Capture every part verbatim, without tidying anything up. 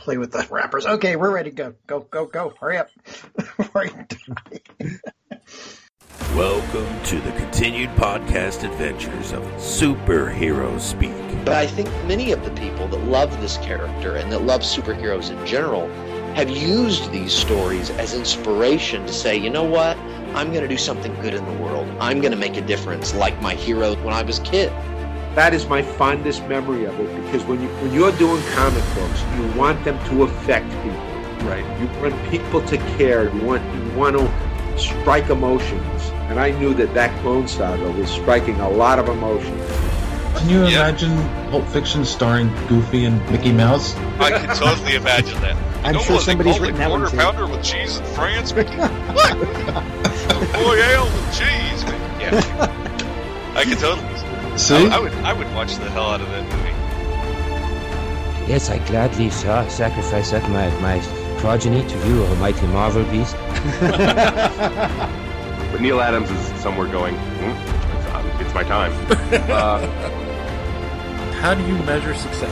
play with the wrappers. Okay, we're ready to go. Go, go, go. Hurry up. Before you die. Welcome to the continued podcast adventures of Superhero Speak. But I think many of the people that love this character and that love superheroes in general have used these stories as inspiration to say, you know what? I'm going to do something good in the world. I'm going to make a difference like my hero when I was a kid. That is my fondest memory of it, because when, you, when you're doing comic books, you want them to affect people. Right. You want people to care. You want, you want to strike emotions. And I knew that that Clone Saga was striking a lot of emotions. Can you yeah. imagine Pulp Fiction starring Goofy and Mickey Mouse? I can totally imagine that. I'm no, sure what, somebody's written that quarter one too. pounder with cheese in France, Mickey? What? Boy, ale with cheese, Mickey. Yeah. I can totally. See? I, I would I would watch the hell out of that movie. Yes, I gladly uh, sacrifice up my, my progeny to you, almighty Marvel beast. But Neil Adams is somewhere going, hmm, it's, uh, it's my time. Uh, How do you measure success?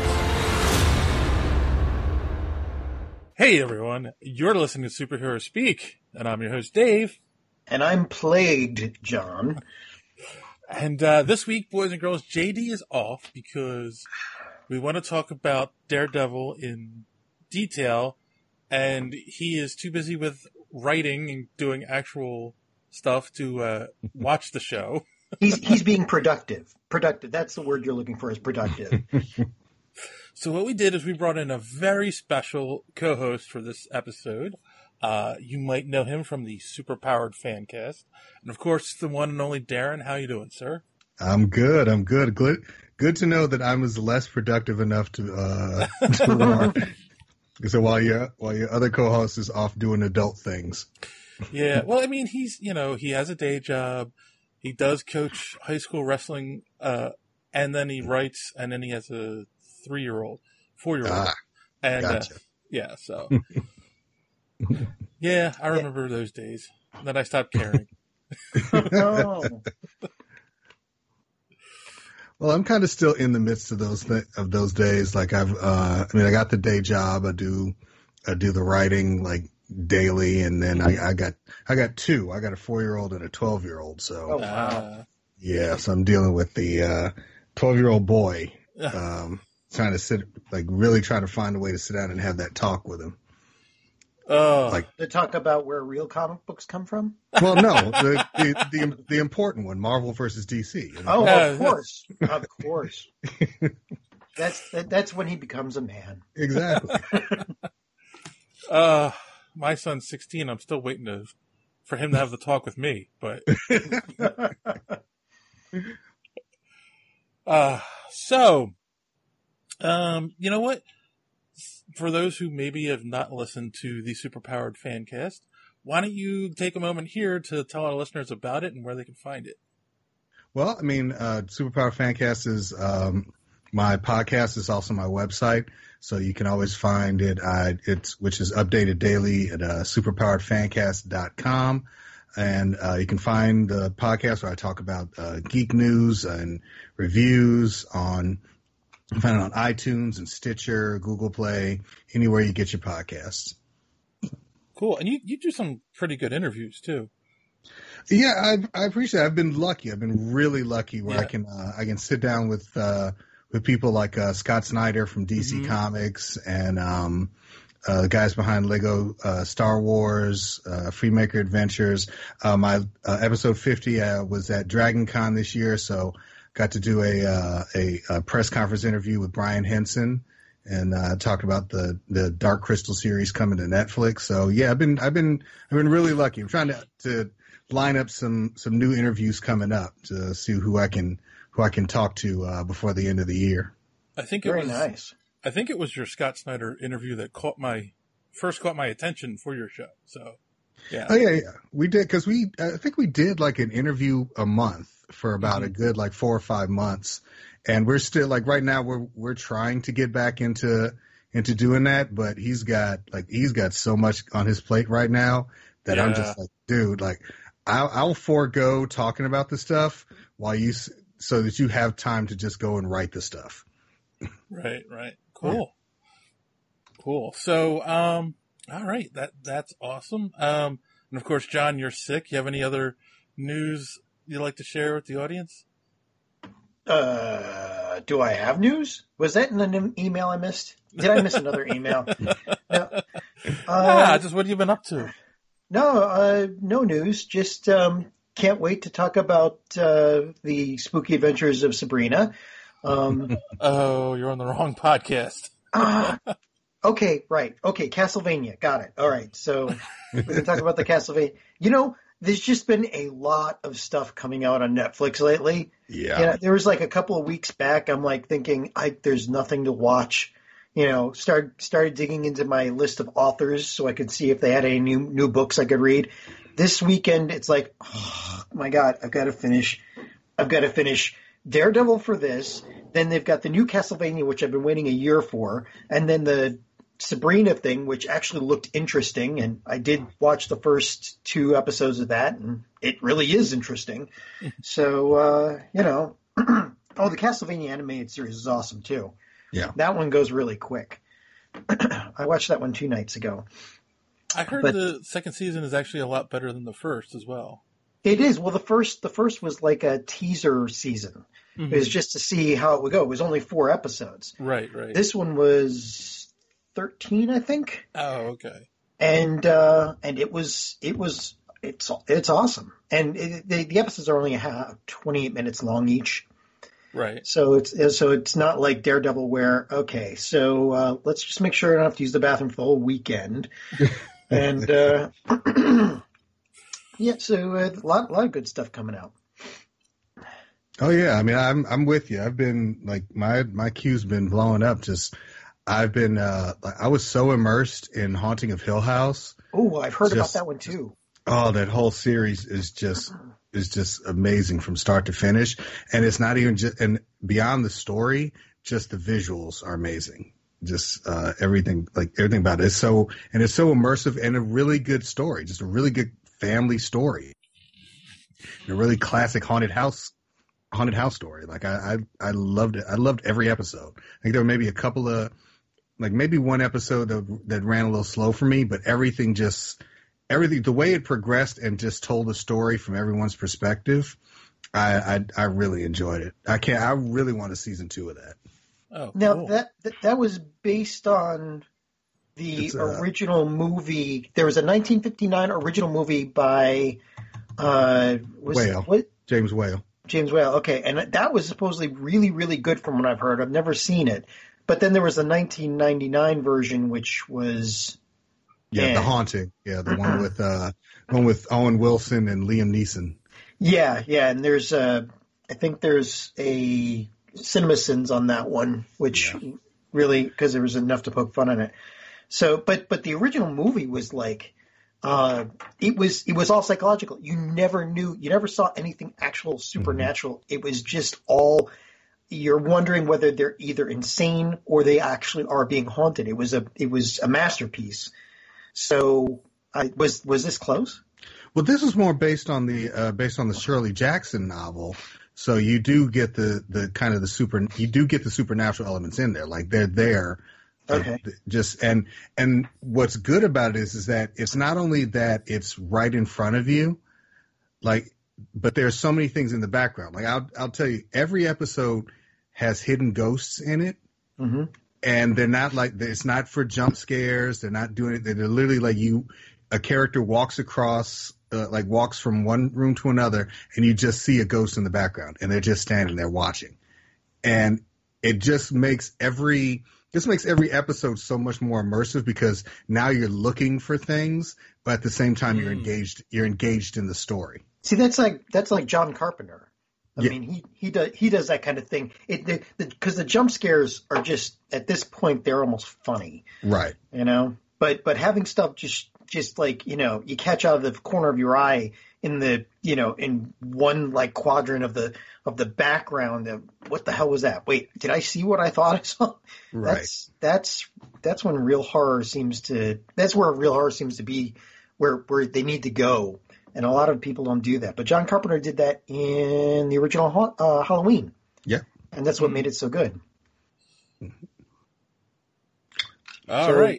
Hey everyone, you're listening to Superhero Speak, and I'm your host Dave. And I'm plagued, John. And uh, this week, boys and girls, J D is off because we want to talk about Daredevil in detail, and he is too busy with writing and doing actual stuff to uh, watch the show. he's he's being productive. Productive. That's the word you're looking for, is productive. So what we did is we brought in a very special co-host for this episode. Uh, you might know him from the Superpowered Fancast. And of course, the one and only Darren. How you doing, sir? I'm good. I'm good. Good Good to know that I was less productive enough to, uh, to so while your, while your other co-host is off doing adult things. Yeah. Well, I mean, he's, you know, he has a day job. He does coach high school wrestling, uh, and then he writes, and then he has a three-year-old, four-year-old. Ah, and, gotcha. uh, yeah, so. Yeah, I remember those days. Then I stopped caring. No. Well, I'm kind of still in the midst of those th- of those days. Like I've, uh, I mean, I got the day job. I do, I do the writing like daily, and then I, I got, I got two. I got a four year old and a twelve year old. So, oh, wow. Yeah, so I'm dealing with the uh, twelve year old boy, um, trying to sit, like really trying to find a way to sit down and have that talk with him. Oh, like to talk about where real comic books come from? Well, no, the the the, the important one, Marvel versus D C. You know? Oh, yeah, of course, of course. That's that, that's when he becomes a man. Exactly. uh, my son's sixteen. I'm still waiting to, for him to have the talk with me, but. uh, so, um, you know what? For those who maybe have not listened to the Superpowered Fancast, why don't you take a moment here to tell our listeners about it and where they can find it? Well, I mean, uh, Superpowered Fancast is um, my podcast. Is also my website, so you can always find it. Uh, it's which is updated daily at uh, superpowered fancast dot com, and uh, you can find the podcast where I talk about uh, geek news and reviews on. You can find it on iTunes and Stitcher, Google Play, anywhere you get your podcasts. Cool. And you, you do some pretty good interviews, too. Yeah, I, I appreciate it. I've been lucky. I've been really lucky where yeah. I can uh, I can sit down with uh, with people like uh, Scott Snyder from D C mm-hmm. Comics and um, uh, the guys behind Lego uh, Star Wars, uh, Freemaker Adventures. Uh, my uh, episode fifty uh, was at Dragon Con this year, so got to do a, uh, a a press conference interview with Brian Henson and uh, talked about the, the Dark Crystal series coming to Netflix. So yeah, I've been I've been I've been really lucky. I'm trying to, to line up some, some new interviews coming up to see who I can who I can talk to uh, before the end of the year. I think it very was, nice. I think it was your Scott Snyder interview that caught my first caught my attention for your show. So yeah, oh yeah, yeah, we did because we I think we did like an interview a month for about mm-hmm. a good like four or five months, and we're still like right now we're we're trying to get back into into doing that, but he's got like he's got so much on his plate right now that yeah. I'm just like, dude, like I'll, I'll forego talking about the stuff while you so that you have time to just go and write the stuff. Right, right, cool, cool. So, um, all right, that that's awesome. Um, and of course, John, you're sick. You have any other news you'd like to share with the audience? Uh, do I have news? Was that in an email I missed? Did I miss another email? No. Uh, ah, just what have you been up to? No, uh, no news. Just um, can't wait to talk about uh, the spooky adventures of Sabrina. Um, oh, you're on the wrong podcast. uh, okay, right. Okay, Castlevania. Got it. All right. So we can talk about the Castlevania. You know, there's just been a lot of stuff coming out on Netflix lately. Yeah. You know, there was like a couple of weeks back, I'm like thinking, I, there's nothing to watch. You know, start, started digging into my list of authors so I could see if they had any new new books I could read. This weekend, it's like, oh my God, I've got to finish. I've got to finish Daredevil for this. Then they've got the new Castlevania, which I've been waiting a year for, and then the Sabrina thing, which actually looked interesting, and I did watch the first two episodes of that, and it really is interesting. So, uh, you know, oh, the Castlevania animated series is awesome too. Yeah, that one goes really quick. I watched that one two nights ago. I heard but, the second season is actually a lot better than the first as well. It is. Well, the first the first was like a teaser season. Mm-hmm. It was just to see how it would go. It was only four episodes. Right, right. This one was thirteen, I think. Oh, okay. And uh, and it was it was it's it's awesome. And it, the, the episodes are only a half, twenty-eight minutes long each. Right. So it's so it's not like Daredevil where okay, so uh, let's just make sure I don't have to use the bathroom for the whole weekend. and uh, yeah, so uh, a lot a lot of good stuff coming out. Oh yeah, I mean I'm I'm with you. I've been like my my queue's been blowing up. Just I've been uh, I was so immersed in Haunting of Hill House. Oh, I've heard just, about that one too. Oh, that whole series is just is just amazing from start to finish, and it's not even just and beyond the story, just the visuals are amazing. Just uh, everything like everything about it is so and it's so immersive and a really good story, just a really good family story, and a really classic haunted house. haunted house story. Like I, I, I loved it. I loved every episode. I think there were maybe a couple of, like maybe one episode that, that ran a little slow for me, but everything just, everything, the way it progressed and just told the story from everyone's perspective, I, I, I really enjoyed it. I can't, I really want a season two of that. Oh, now cool. that, that, that was based on the uh, original movie. There was a nineteen fifty-nine original movie by, uh, was Whale. What? James Whale. James Whale, okay, and that was supposedly really, really good from what I've heard. I've never seen it, but then there was a nineteen ninety-nine version, which was yeah, eh. The Haunting, yeah, the one with uh, one with Owen Wilson and Liam Neeson. Yeah, yeah, and there's uh, I think there's a CinemaSins on that one, which yeah. really because there was enough to poke fun at it. So, but but the original movie was like. Uh, it was it was all psychological. You never knew, you never saw anything actual supernatural. Mm-hmm. It was just all you're wondering whether they're either insane or they actually are being haunted. It was a it was a masterpiece. So, I was was this close? Well, this is more based on the uh, based on the Shirley Jackson novel. So you do get the the kind of the super you do get the supernatural elements in there, like they're there. Okay. Uh, just and and what's good about it is is that it's not only that it's right in front of you, like, but there's so many things in the background. Like I'll I'll tell you, every episode has hidden ghosts in it, mm-hmm. and they're not like it's not for jump scares. They're not doing it. They're literally like you, a character walks across, uh, like walks from one room to another, and you just see a ghost in the background, and they're just standing there watching, and it just makes every This makes every episode so much more immersive because now you're looking for things, but at the same time you're engaged. You're engaged in the story. See, that's like that's like John Carpenter. I yeah. mean, he he does he does that kind of thing. It because the, the jump scares are just at this point they're almost funny, right? You know, but but having stuff just just like you know you catch out of the corner of your eye in the you know in one like quadrant of the of the background of what the hell was that? Wait, did I see what I thought I saw? Right. That's that's that's when real horror seems to that's where real horror seems to be where where they need to go. And a lot of people don't do that. But John Carpenter did that in the original uh, Halloween. Yeah. And that's what made it so good. All So- right.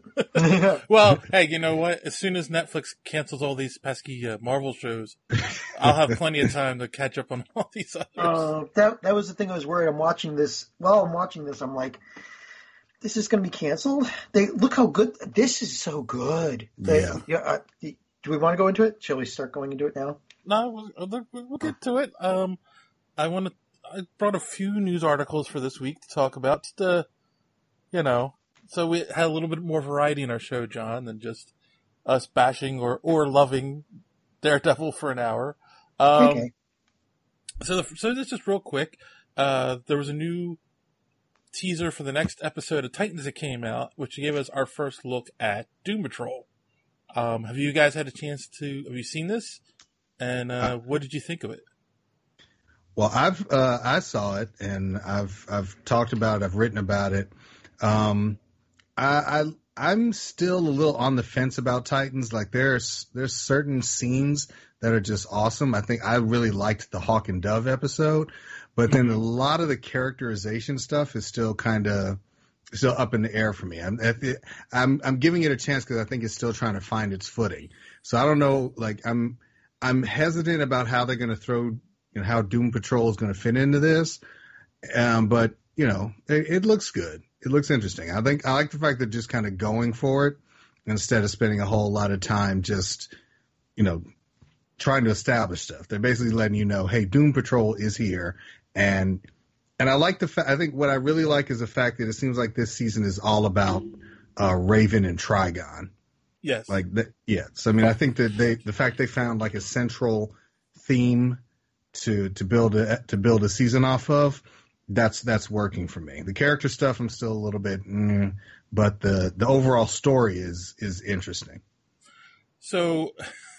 Well, hey, you know what? As soon as Netflix cancels all these pesky uh, Marvel shows, I'll have plenty of time to catch up on all these others. Uh, that that was the thing I was worried. I'm watching this. While I'm watching this, I'm like, this is going to be canceled. They look how good this is. So good. They, Yeah. yeah. Uh, do we want to go into it? Shall we start going into it now? No, we'll, we'll get to it. Um, I want to. I brought a few news articles for this week to talk about. Just, uh, you know, so we had a little bit more variety in our show, John, than just us bashing or or loving Daredevil for an hour. Um, Okay. So, the, so this just real quick. Uh, there was a new teaser for the next episode of Titans that came out, which gave us our first look at Doom Patrol. Um, have you guys had a chance to? Have you seen this? And uh, what did you think of it? Well, I've uh, I saw it and I've I've talked about it. I've written about it. Um, I, I I'm still a little on the fence about Titans. Like there's there's certain scenes that are just awesome. I think I really liked the Hawk and Dove episode, but then a lot of the characterization stuff is still kind of still up in the air for me. I'm I'm I'm giving it a chance because I think it's still trying to find its footing. So I don't know. Like I'm I'm hesitant about how they're going to throw, you know, how Doom Patrol is going to fit into this. Um, but you know, it, it looks good. It looks interesting. I think I like the fact they're just kind of going for it instead of spending a whole lot of time just, you know, trying to establish stuff. They're basically letting you know, hey, Doom Patrol is here. And and I like the fact, I think what I really like is the fact that it seems like this season is all about uh, Raven and Trigon. Yes. Like, the, yeah. So, I mean, I think that they, the fact they found like a central theme to, to build a, to build a season off of, that's, that's working for me. The character stuff, I'm still a little bit, mm, but the, the overall story is, is interesting. So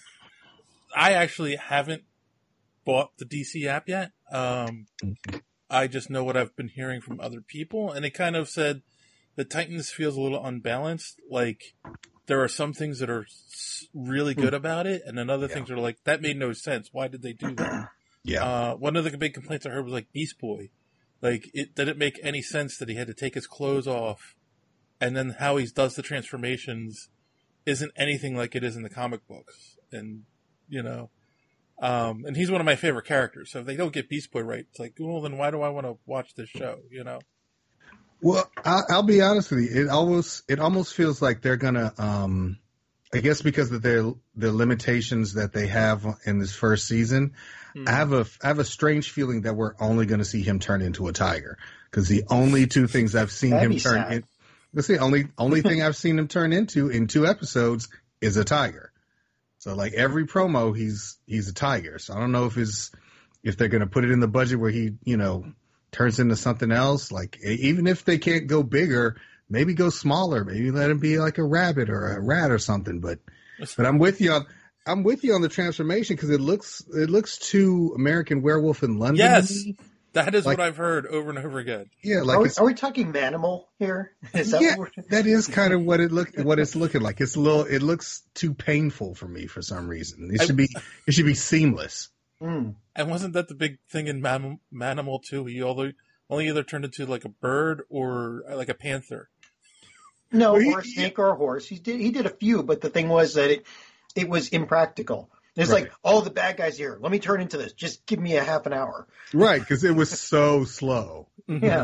I actually haven't bought the D C app yet. Um, I just know what I've been hearing from other people, and it kind of said the Titans feels a little unbalanced. Like there are some things that are really good about it, and then other yeah. things are like, that made no sense. Why did they do that? Yeah. Uh, one of the big complaints I heard was like Beast Boy. Like it didn't make any sense that he had to take his clothes off, and then how he does the transformations isn't anything like it is in the comic books. And, you know, um, and he's one of my favorite characters. So if they don't get Beast Boy right, it's like, well, then why do I want to watch this show? You know? Well, I, I'll be honest with you. It almost, it almost feels like they're gonna, um, I guess because of their the limitations that they have in this first season, mm-hmm. I have a I have a strange feeling that we're only going to see him turn into a tiger, because the only two things I've seen That'd him turn in, let's see, only only thing I've seen him turn into in two episodes is a tiger. So like every promo, he's he's a tiger. So I don't know if his if they're going to put it in the budget where he, you know, turns into something else. Like even if they can't go bigger, maybe go smaller. Maybe let him be like a rabbit or a rat or something. But but I'm with you on I'm with you on the transformation, because it looks it looks too American Werewolf in London. Yes, that is like, what I've heard over and over again. Yeah, like are we, are we talking Manimal here? Is that yeah, what we're... that is kind of what it look what it's looking like. It's a little. It looks too painful for me for some reason. It should I, be it should be seamless. Mm. And wasn't that the big thing in Man- Manimal too? He only only either turned into like a bird or like a panther. No, or a snake or a horse. He did he did a few, but the thing was that it it was impractical. It's right. like, oh, the bad guy's here. Let me turn into this. Just give me a half an hour. Right, because it was so slow. Yeah.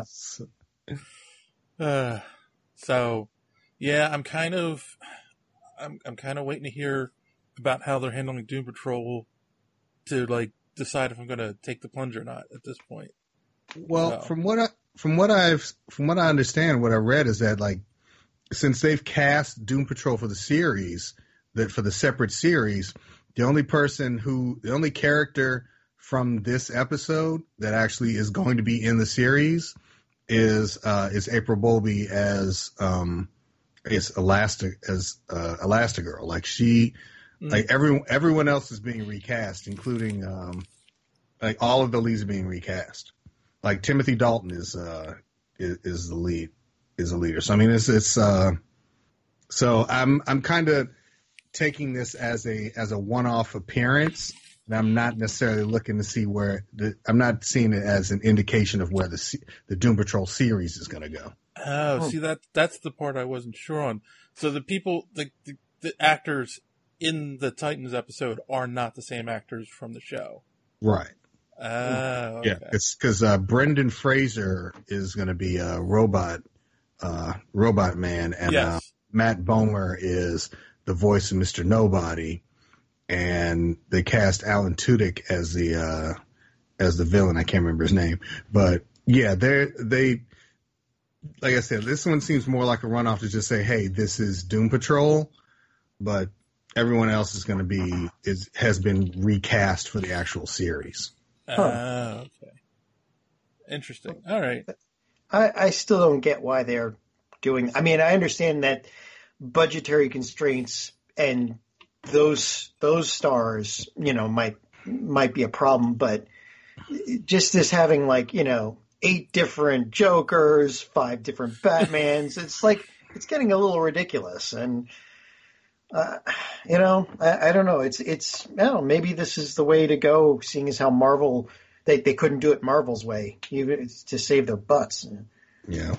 Uh, so, yeah, I'm kind of, I'm I'm kind of waiting to hear about how they're handling Doom Patrol to like decide if I'm going to take the plunge or not at this point. Well, so. from what I from what I've from what I understand, what I read is that like since they've cast Doom Patrol for the series, that for the separate series, the only person who, the only character from this episode that actually is going to be in the series is uh, is April Bowlby as um as Elastic as uh, Elastigirl. Like she, mm. like everyone everyone else is being recast, including um like all of the leads are being recast. Like Timothy Dalton is uh is, is the lead is a leader. So I mean it's it's uh so I'm I'm kind of taking this as a as a one-off appearance And I'm not necessarily looking to see where the, I'm not seeing it as an indication of where the the Doom Patrol series is going to go. Oh, Hmm. see that that's the part I wasn't sure on. So the people, the, the the actors in the Titans episode are not the same actors from the show. Right. Oh, okay. Yeah, it's because uh, Brendan Fraser is going to be a robot, uh, robot man, and Yes. uh, Matt Bomer is the voice of Mister Nobody, and they cast Alan Tudyk as the uh, as the villain. I can't remember his name, but yeah, they they like I said, this one seems more like a runoff to just say, "Hey, this is Doom Patrol," but everyone else is going to be is has been recast for the actual series. Oh, okay. Interesting. All right. I, I still don't get why they're doing. I mean, I understand that budgetary constraints and those those stars, you know, might might be a problem, but just this having like, you know, eight different Jokers, five different Batmans, it's like it's getting a little ridiculous. And uh, you know, I, I don't know. It's it's I don't know, maybe this is the way to go, seeing as how Marvel they they couldn't do it Marvel's way, even to save their butts. Yeah.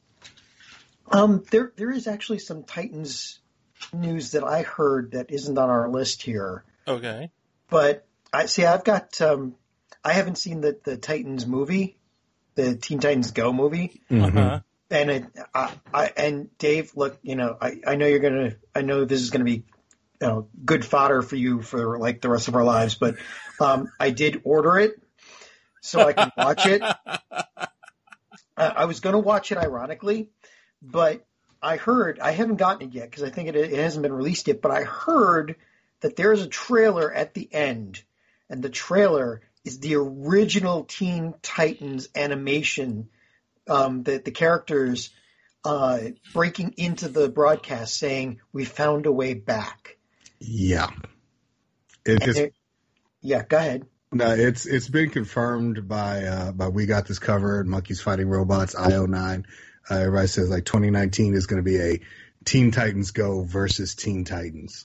Um, there there is actually some Titans news that I heard that isn't on our list here. Okay. But I see I've got um, I haven't seen the, the Titans movie, the Teen Titans Go movie. Mm-hmm. Uh-huh. And it, I, I and Dave, look, you know, I, I know you're gonna, I know this is gonna be, you know, good fodder for you for like the rest of our lives, but um, I did order it so I can watch it. I, I was gonna watch it ironically, but I heard I haven't gotten it yet because I think it, it hasn't been released yet. But I heard that there's a trailer at the end, and the trailer is the original Teen Titans animation. Um, the, the characters uh, breaking into the broadcast saying, "We found a way back." Yeah. It just, it, yeah, go ahead. no, it's it's been confirmed by uh, by We Got This Covered, Monkeys Fighting Robots, I O nine. Uh, everybody says like twenty nineteen is going to be a Teen Titans Go versus Teen Titans.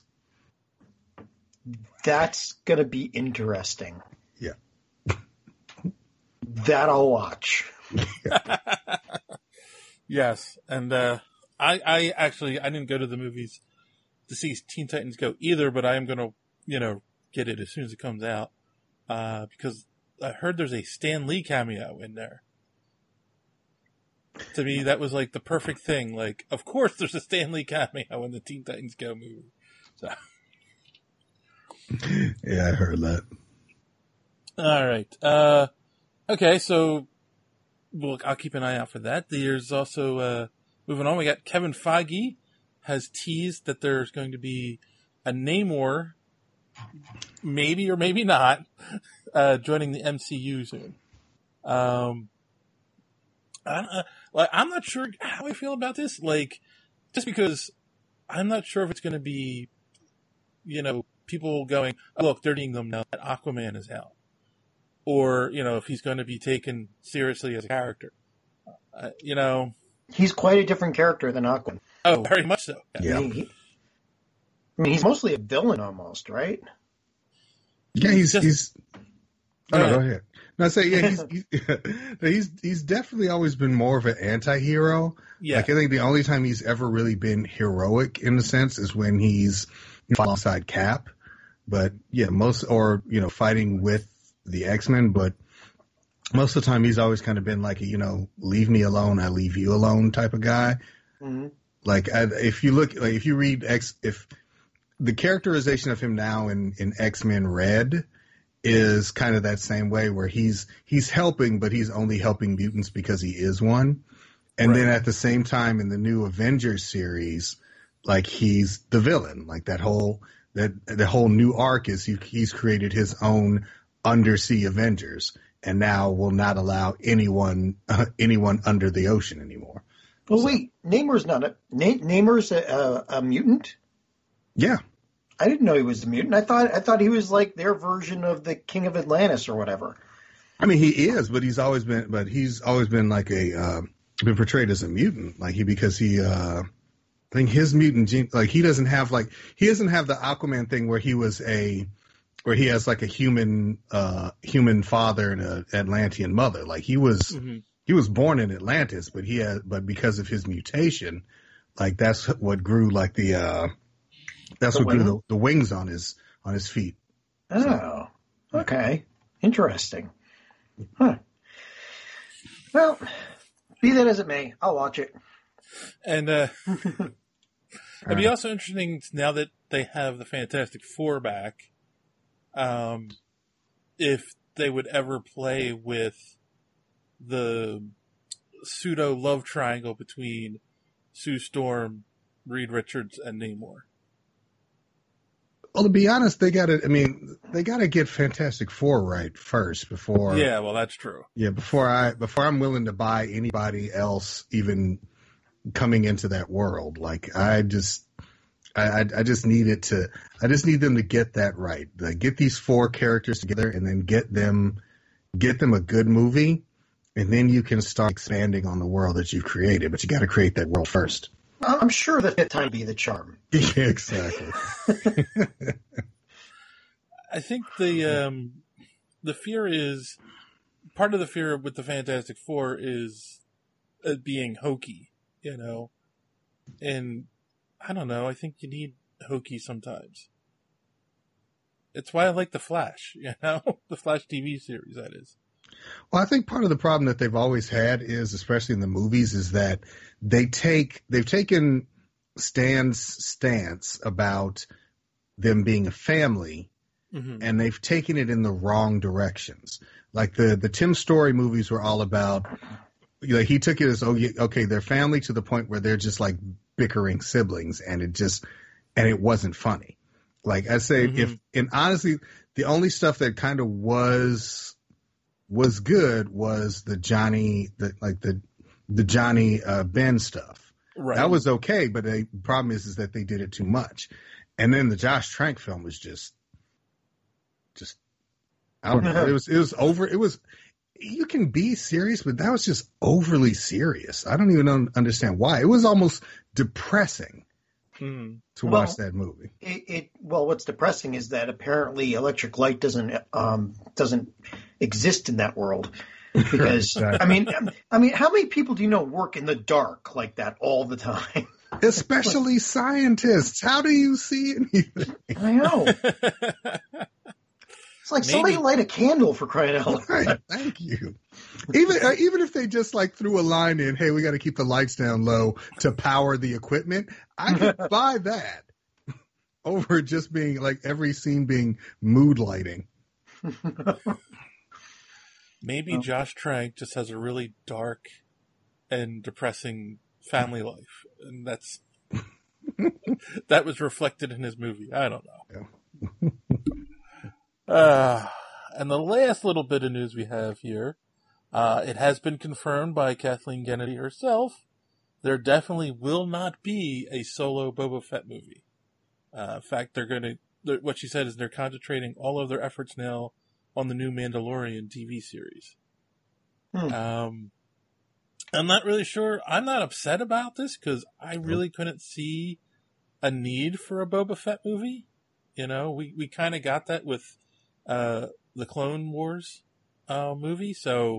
That's going to be interesting. Yeah. That I'll watch. Yes, and uh, I, I actually I didn't go to the movies to see Teen Titans Go either, but I am going to, you know, get it as soon as it comes out uh, because I heard there's a Stan Lee cameo in there. To me, that was like the perfect thing. Like, of course, there's a Stan Lee cameo in the Teen Titans Go movie. So, Yeah, I heard that. all right, uh, okay, so. Well, I'll keep an eye out for that. There's also, uh, moving on, we got Kevin Feige has teased that there's going to be a Namor, maybe or maybe not, uh, joining the M C U soon. Um, I don't, uh, like, I'm not sure how I feel about this. Like, just because I'm not sure if it's going to be, you know, people going, oh, look, they're doing them now that Aquaman is out. Or, you know, if he's going to be taken seriously as a character. Uh, you know. He's quite a different character than Aquaman. Oh, very much so. Yeah. I mean, he, I mean he's mostly a villain almost, right? Yeah, he's Just- he's. Oh, Go no, ahead. go ahead. No, I say yeah, he's he's, he's he's definitely always been more of an anti-hero. Yeah. Like I think the only time he's ever really been heroic in a sense is when he's alongside Cap. But yeah, most or you know fighting with the X-Men, but most of the time he's always kind of been like a, you know, leave me alone, I leave you alone type of guy. Mm-hmm. Like I, if you look, like if you read X, if the characterization of him now in, in X-Men Red is kind of that same way where he's, he's helping, but he's only helping mutants because he is one. And Right. then at the same time in the new Avengers series, like he's the villain, like that whole, that the whole new arc is he, he's created his own undersea Avengers, and now will not allow anyone uh, anyone under the ocean anymore. Well, wait, Namor's not a Na- Namor's a, a, a mutant. Yeah, I didn't know he was a mutant. I thought I thought he was like their version of the King of Atlantis or whatever. I mean he is, but he's always been, but he's always been like a uh, been portrayed as a mutant, like he because he. Uh, I think his mutant gene, like he doesn't have like he doesn't have the Aquaman thing where he was a where he has like a human uh, human father and an Atlantean mother. Like he was mm-hmm. he was born in Atlantis, but he had but because of his mutation, like that's what grew like the uh, that's the what wing? grew the, the wings on his on his feet. Oh, so, okay, interesting. Huh. Well, be that as it may, I'll watch it. And uh, it'd be also interesting now that they have the Fantastic Four back, um, if they would ever play with the pseudo love triangle between Sue Storm, Reed Richards, and Namor. Well, to be honest, they got to. I mean, they got to get Fantastic Four right first before. Yeah, well, that's true. Yeah, before I before I'm willing to buy anybody else even coming into that world. Like I just, I I just need it to. I just need them to get that right. Like, get these four characters together and then get them, get them a good movie, and then you can start expanding on the world that you've created. But you got to create that world first. I'm sure that that time be the charm. Yeah, exactly. I think the um, the fear is part of the fear with the Fantastic Four is uh, being hokey, you know, and I don't know. I think you need hokey sometimes. It's why I like the Flash, you know, the Flash T V series. That is. Well, I think part of the problem that they've always had is, especially in the movies, is that they take they've taken Stan's stance about them being a family, mm-hmm. and they've taken it in the wrong directions. Like the the Tim Story movies were all about, like he took it as, oh, yeah, okay, they're family to the point where they're just like bickering siblings, and it just and it wasn't funny. Like I say, mm-hmm. if and honestly, the only stuff that kind of was. was good was the Johnny, the, like the, the Johnny, uh, Ben stuff. Right. That was okay, but the problem is, is that they did it too much. And then the Josh Trank film was just, just, I don't know. It was, it was over. It was, you can be serious, but that was just overly serious. I don't even understand why. It was almost depressing. Hmm. To well, watch that movie. It, it well, what's depressing is that apparently electric light doesn't um, doesn't exist in that world. Because exactly. I mean, I mean, how many people do you know work in the dark like that all the time? Especially scientists. How do you see anything? I know. It's like Maybe. somebody light a candle for crying out loud. Right, thank you. Even uh, even if they just like threw a line in, hey, we got to keep the lights down low to power the equipment, I could buy that over just being like every scene being mood lighting. Maybe oh. Josh Trank just has a really dark and depressing family life, and that's that was reflected in his movie. I don't know. Yeah. Uh, and the last little bit of news we have here, uh, it has been confirmed by Kathleen Kennedy herself. There definitely will not be a solo Boba Fett movie. Uh, in fact, they're going to, what she said is they're concentrating all of their efforts now on the new Mandalorian T V series. Hmm. Um, I'm not really sure. I'm not upset about this because I really couldn't see a need for a Boba Fett movie. You know, we, we kind of got that with Uh, the Clone Wars uh, movie, so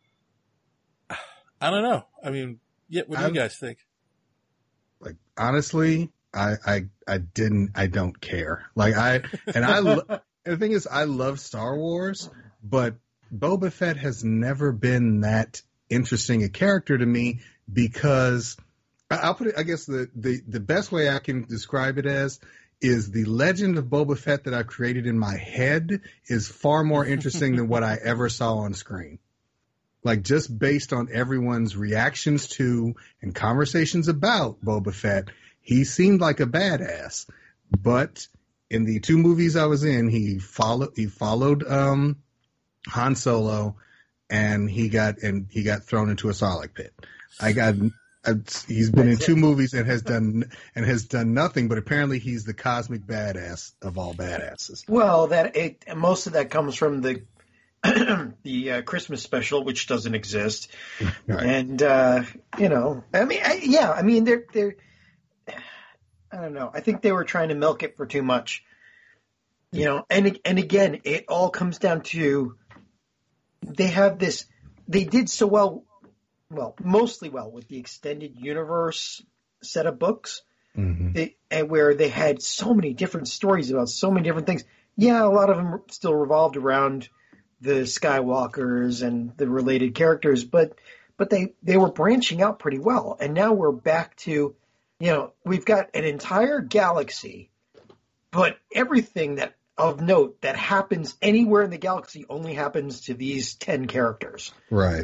I don't know. I mean, yeah, what do I'm, you guys think? Like, honestly, I, I, I didn't, I don't care. Like, I, and I, lo- and the thing is, I love Star Wars, but Boba Fett has never been that interesting a character to me because I'll put it, I guess the, the, the best way I can describe it as is the legend of Boba Fett that I created in my head is far more interesting than what I ever saw on screen. Like, just based on everyone's reactions to and conversations about Boba Fett, he seemed like a badass. But in the two movies I was in, he followed he followed um, Han Solo, and he got and he got thrown into a Sarlacc pit. I got. He's been in two movies and has done and has done nothing, but apparently he's the cosmic badass of all badasses. Well, that it, most of that comes from the the uh, Christmas special, which doesn't exist, right. and uh, you know, I mean, I, yeah, I mean, they're they're, I don't know. I think they were trying to milk it for too much. You know, and and again, it all comes down to they have this. They did so well, well, mostly well with the extended universe set of books, Mm-hmm. they, and where they had so many different stories about so many different things. Yeah, a lot of them still revolved around the Skywalkers and the related characters, but but they, they were branching out pretty well. And now we're back to, you know, we've got an entire galaxy, but everything that of note that happens anywhere in the galaxy only happens to these ten characters. Right.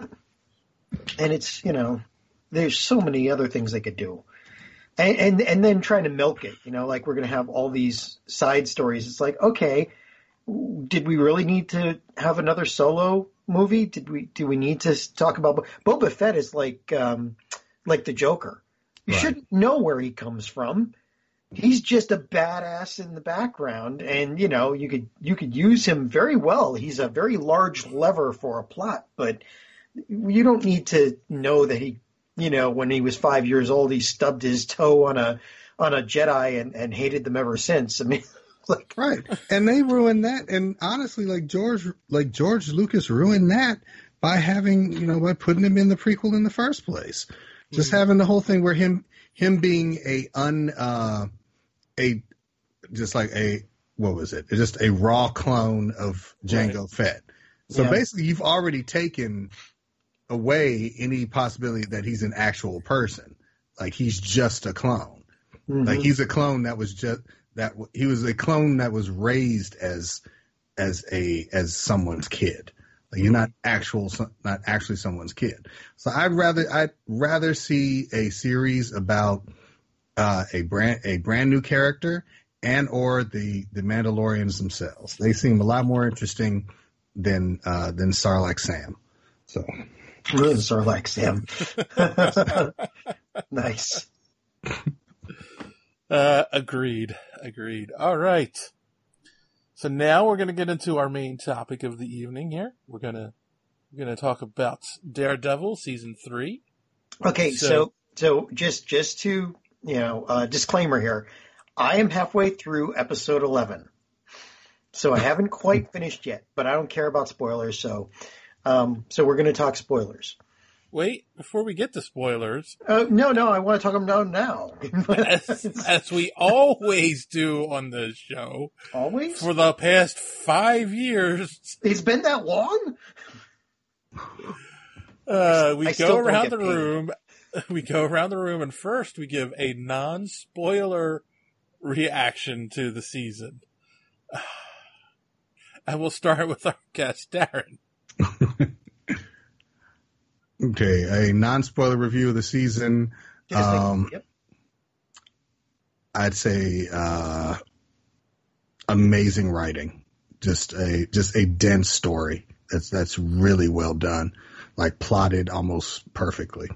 And it's, you know, there's so many other things they could do. And, and and then trying to milk it, you know, like we're going to have all these side stories. It's like, okay, did we really need to have another Solo movie? Did we do we need to talk about Boba Fett? Is like um, like the Joker. You Right. shouldn't know where he comes from. He's just a badass in the background, and you know you could you could use him very well. He's a very large lever for a plot, but you don't need to know that he. You know, when he was five years old, he stubbed his toe on a on a Jedi and, and hated them ever since. I mean, like right, and they ruined that. And honestly, like George, like George Lucas ruined that by having, you know, by putting him in the prequel in the first place. Just Mm-hmm. having the whole thing where him him being a un uh, a just like a what was it? Just a raw clone of Jango Right. Fett. So Yeah. basically, you've already taken away any possibility that he's an actual person. Like he's just a clone. Mhm. Like he's a clone that was just that w- he was a clone that was raised as as a as someone's kid. Like you're not actual not actually someone's kid. So I'd rather I'd rather see a series about uh, a brand a brand new character and or the the Mandalorians themselves. They seem a lot more interesting than uh, than Sarlacc Sam. So. really Sarlacc Sam. Nice. Uh, agreed. Agreed. All right. So now we're going to get into our main topic of the evening here. We're going to, we're going to talk about Daredevil season three. Okay, So- so so just just to you know, uh, disclaimer here, I am halfway through episode eleven, so I haven't quite finished yet, but I don't care about spoilers, so um, so we're going to talk spoilers. Wait, before we get to spoilers, Uh, no, no, I want to talk them down now. as, as we always do on this show, Always? for the past five years, It's been that long? uh, we I go still don't around get the paid. room. We go around the room, and first we give a non-spoiler reaction to the season. And we'll start with our guest, Darren. Okay, a non-spoiler review of the season. Just like- Um, yep. I'd say uh, amazing writing, just a just a dense story. That's that's really well done, like plotted almost perfectly.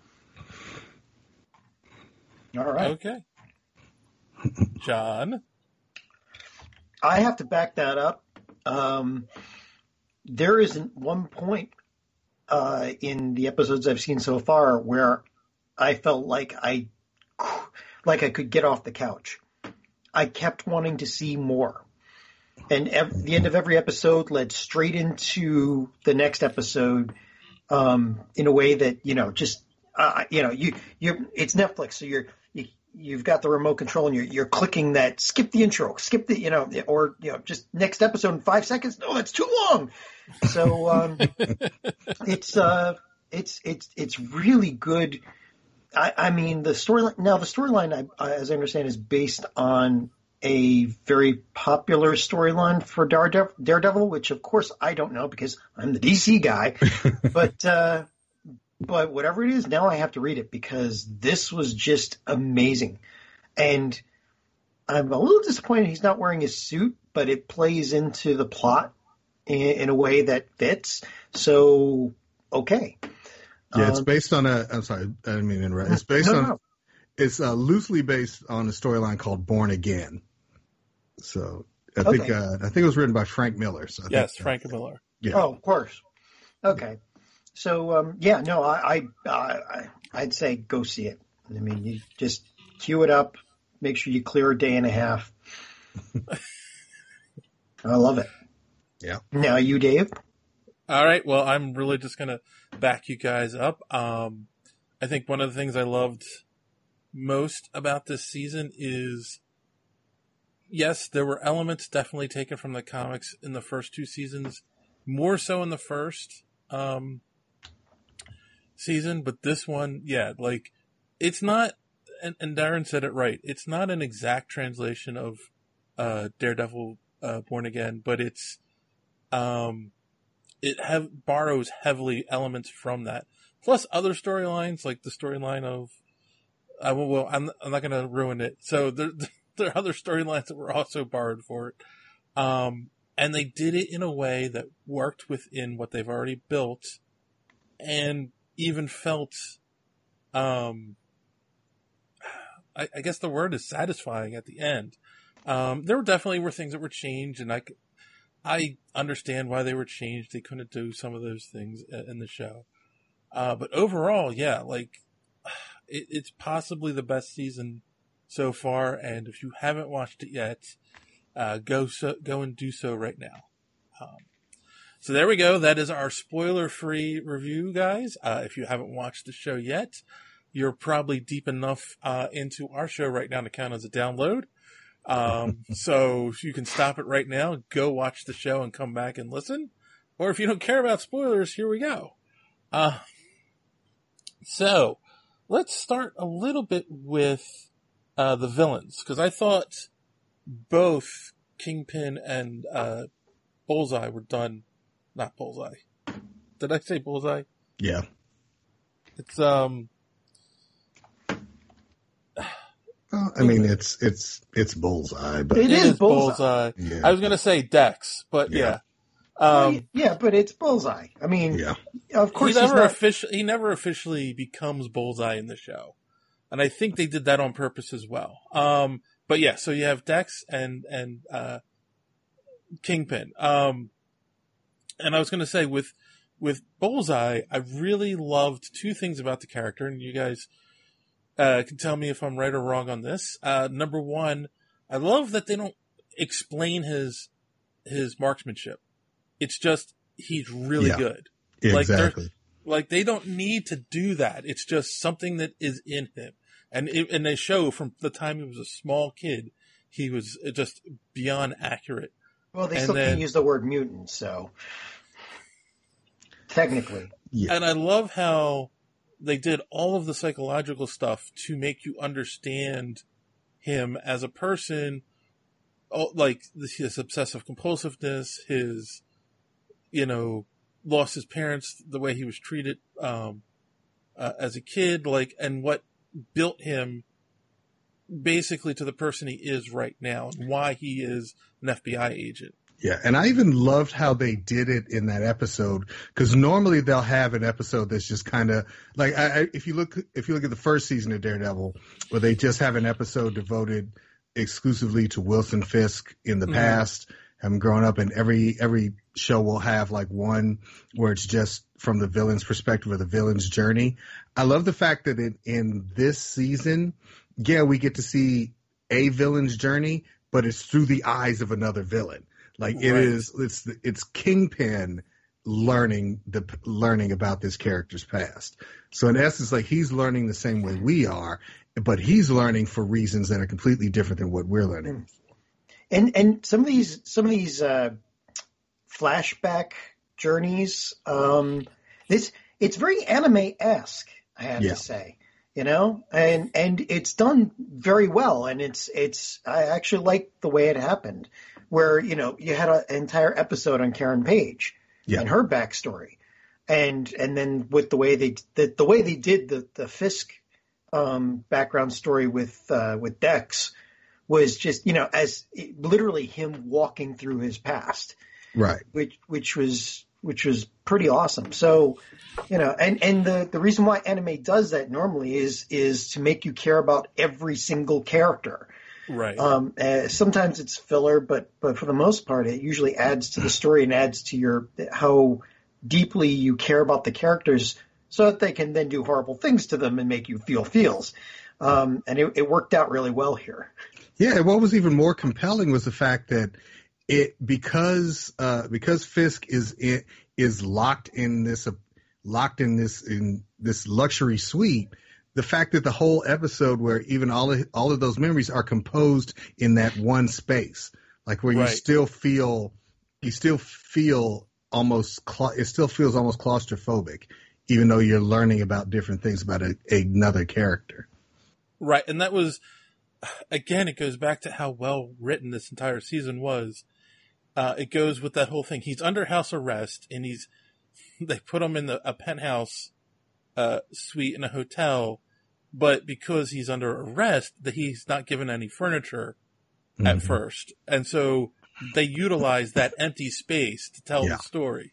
All right. Okay. John. I have to back that up. Um, there isn't one point uh, in the episodes I've seen so far where I felt like I like I could get off the couch. I kept wanting to see more, and ev- the end of every episode led straight into the next episode um, in a way that you know just uh, you know you you it's Netflix, so you're you, you've got the remote control and you're you're clicking that skip the intro, skip the you know or you know just next episode in five seconds. No, that's too long. So um, it's uh it's it's it's really good. I, I mean the storyline now the storyline I, I, as I understand is based on a very popular storyline for Daredevil, Daredevil, which of course I don't know because I'm the D C guy, but uh, but whatever it is, now I have to read it because this was just amazing, and I'm a little disappointed he's not wearing his suit, but it plays into the plot in, in a way that fits. So okay, Yeah, it's Um, based on a. I'm sorry, I didn't mean to interrupt. It's based no, on. no. It's uh, loosely based on a storyline called Born Again. So I think Okay. uh, I think it was written by Frank Miller. So I Yes, think, Frank Miller. Yeah. Oh, of course. Okay. So, um, yeah, no, I, I, I, I'd say go see it. I mean, you just queue it up, make sure you clear a day and a half. I love it. Yeah. Now you, Dave. All right. Well, I'm really just going to back you guys up. Um, I think one of the things I loved most about this season is, yes, there were elements definitely taken from the comics in the first two seasons, more so in the first um, season, but this one, yeah, like, it's not, and, and Darren said it right, it's not an exact translation of uh, Daredevil uh, Born Again, but it's, um, it have borrows heavily elements from that. Plus other storylines, like the storyline of, uh, well, well, I'm, I'm not going to ruin it. So there, there are other storylines that were also borrowed for it. Um, and they did it in a way that worked within what they've already built and even felt, um, I, I guess the word is satisfying at the end. Um, there were definitely were things that were changed, and I, I understand why they were changed. They couldn't do some of those things in the show. Uh, but overall, yeah, like, it, it's possibly the best season so far, and if you haven't watched it yet, uh, go so, go and do so right now. Um, so there we go. That is our spoiler-free review, guys. Uh, if you haven't watched the show yet, you're probably deep enough uh, into our show right now to count as a download. Um, so you can stop it right now, go watch the show and come back and listen. Or if you don't care about spoilers, here we go. Uh, so let's start a little bit with uh, the villains, because I thought both Kingpin and uh, Bullseye were done. Not Bullseye. Did I say Bullseye? Yeah. It's um. Well, I mean, it's it's it's Bullseye, but It It is is Bullseye. Bullseye. Yeah. I was gonna say Dex, but yeah. Yeah. Um, yeah, but it's Bullseye. I mean, yeah, of course he he's never not. officially he never officially becomes Bullseye in the show, and I think they did that on purpose as well. Um, but yeah, so you have Dex and and uh, Kingpin. Um, and I was gonna say with with Bullseye, I really loved two things about the character, and you guys uh, can tell me if I'm right or wrong on this. Uh, number one, I love that they don't explain his his marksmanship. It's just, he's really Yeah. good. exactly. Like, like, they don't need to do that. It's just something that is in him. And it, and they show from the time he was a small kid, he was just beyond accurate. Well, they and still then- can't use the word mutant, so technically. Yeah. And I love how they did all of the psychological stuff to make you understand him as a person, oh, like his obsessive compulsiveness, his, you know, lost his parents, the way he was treated um, uh, as a kid, like, and what built him basically to the person he is right now, and why he is an F B I agent. Yeah, and I even loved how they did it in that episode, because normally they'll have an episode that's just kind of like, I, I, if you look if you look at the first season of Daredevil, where they just have an episode devoted exclusively to Wilson Fisk in the Mhm. past, having grown up, and every every show will have like one where it's just from the villain's perspective or the villain's journey. I love the fact that in, in this season, yeah, we get to see a villain's journey, but it's through the eyes of another villain. Like it Right. is, it's it's Kingpin learning the learning about this character's past. So in essence, like he's learning the same way we are, but he's learning for reasons that are completely different than what we're learning. And and some of these some of these uh, flashback journeys, um, this it's very anime-esque, I have Yeah. to say, you know, and and it's done very well, and it's it's I actually like the way it happened, where you know you had a, an entire episode on Karen Page Yeah. and her backstory, and and then with the way they the, the way they did the the Fisk um, background story with uh, with Dex was just, you know, as literally him walking through his past, Right. which which was which was pretty awesome. So, you know, and and the the reason why anime does that normally is is to make you care about every single character. Right. Um, uh, sometimes it's filler, but but for the most part, it usually adds to the story and adds to your how deeply you care about the characters, so that they can then do horrible things to them and make you feel feels. Um, and it, it worked out really well here. Yeah, and what was even more compelling was the fact that it because uh, because Fisk is in, is locked in this uh, locked in this in this luxury suite. The fact that the whole episode, where even all of, all of those memories are composed in that one space, like where Right. you still feel, you still feel almost, cla- it still feels almost claustrophobic, even though you're learning about different things about a, another character. Right. And that was, again, it goes back to how well written this entire season was. Uh, it goes with that whole thing. He's under house arrest, and he's, they put him in the, a penthouse uh, suite in a hotel. But because he's under arrest, that he's not given any furniture mm-hmm. at first. And so they utilize that empty space to tell yeah. the story.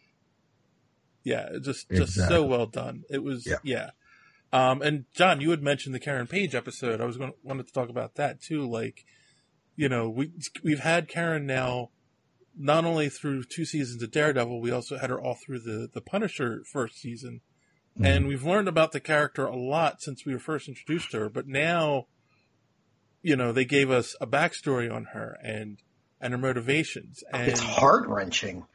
Yeah, just exactly. just so well done. It was, yeah. yeah. Um, and John, you had mentioned the Karen Page episode. I was going to wanted to talk about that too. Like, you know, we, we've had Karen now not only through two seasons of Daredevil, we also had her all through the, the Punisher first season. Mm-hmm. And we've learned about the character a lot since we were first introduced to her, but now, you know, they gave us a backstory on her and, and her motivations. And it's heart-wrenching.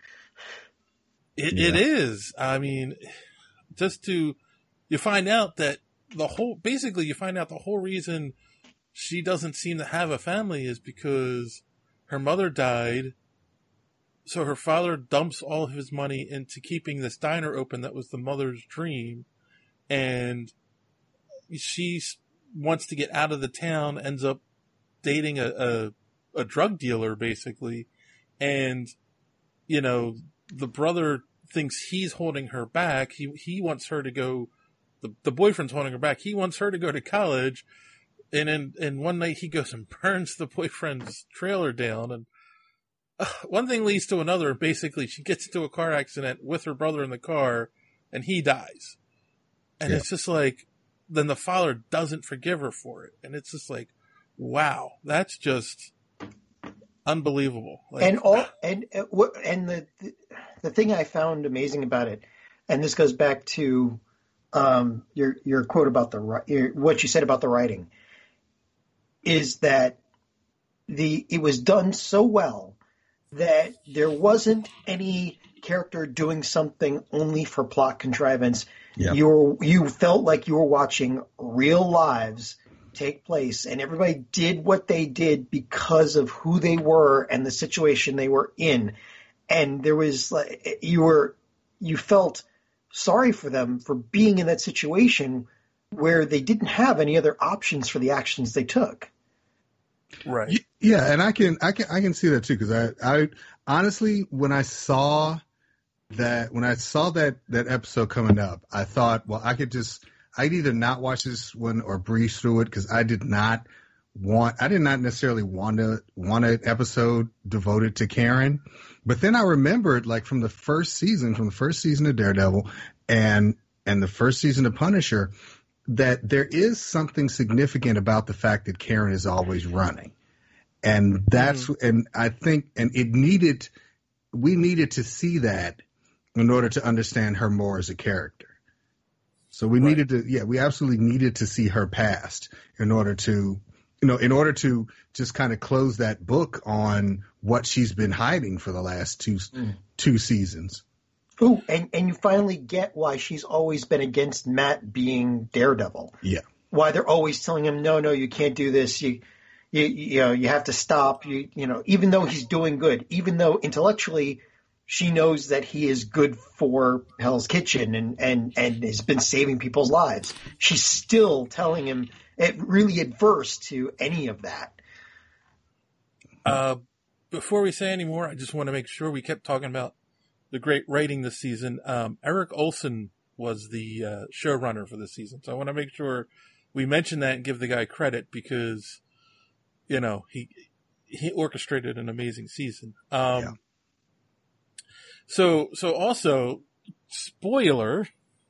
It, yeah. it is. I mean, just to, you find out that the whole, basically you find out the whole reason she doesn't seem to have a family is because her mother died. So her father dumps all of his money into keeping this diner open that was the mother's dream. And she wants to get out of the town, ends up dating a, a, a drug dealer, basically. And, you know, the brother thinks he's holding her back. He he wants her to go, the, the boyfriend's holding her back. He wants her to go to college. And then and one night he goes and burns the boyfriend's trailer down. And uh, one thing leads to another. Basically, she gets into a car accident with her brother in the car, and he dies. And yeah. it's just like, then the father doesn't forgive her for it. And it's just like, wow, that's just unbelievable. Like, and all and and the the thing I found amazing about it, and this goes back to um, your your quote about the your, what you said about the writing, is that the it was done so well that there wasn't any character doing something only for plot contrivance. Yeah. You were, you felt like you were watching real lives take place, and everybody did what they did because of who they were and the situation they were in. And there was like, you were, you felt sorry for them for being in that situation where they didn't have any other options for the actions they took. Right. Yeah. And I can, I can, I can see that too. Cause I, I honestly, when I saw that, when I saw that, that episode coming up, I thought, well, I could just, I'd either not watch this one or breeze through it, because I did not want, I did not necessarily want to want an episode devoted to Karen. But then I remembered, like, from the first season, from the first season of Daredevil and and the first season of Punisher, that there is something significant about the fact that Karen is always running. And that's, mm-hmm. and I think, and it needed, we needed to see that in order to understand her more as a character. So we right. needed to, yeah, we absolutely needed to see her past in order to, you know, in order to just kind of close that book on what she's been hiding for the last two mm. two seasons. Ooh, and, and you finally get why she's always been against Matt being Daredevil. Yeah. Why they're always telling him, no, no, you can't do this. You, you, you know, you have to stop. You, you know, even though he's doing good, even though intellectually she knows that he is good for Hell's Kitchen and, and, and has been saving people's lives, she's still telling him, it really adverse to any of that. Uh, before we say any more, I just want to make sure we kept talking about the great writing this season. Um, Eric Olson was the uh, showrunner for this season. So I want to make sure we mention that and give the guy credit, because, you know, he, he orchestrated an amazing season. Um, yeah. So, so also, spoiler,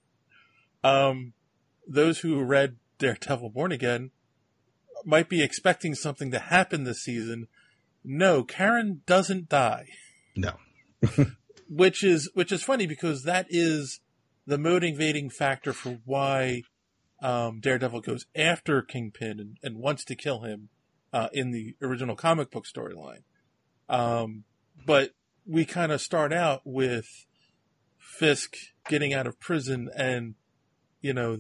um, those who read Daredevil Born Again might be expecting something to happen this season. No, Karen doesn't die. No. which is, which is funny, because that is the motivating factor for why, um, Daredevil goes after Kingpin and, and wants to kill him, uh, in the original comic book storyline. Um, but we kind of start out with Fisk getting out of prison, and, you know,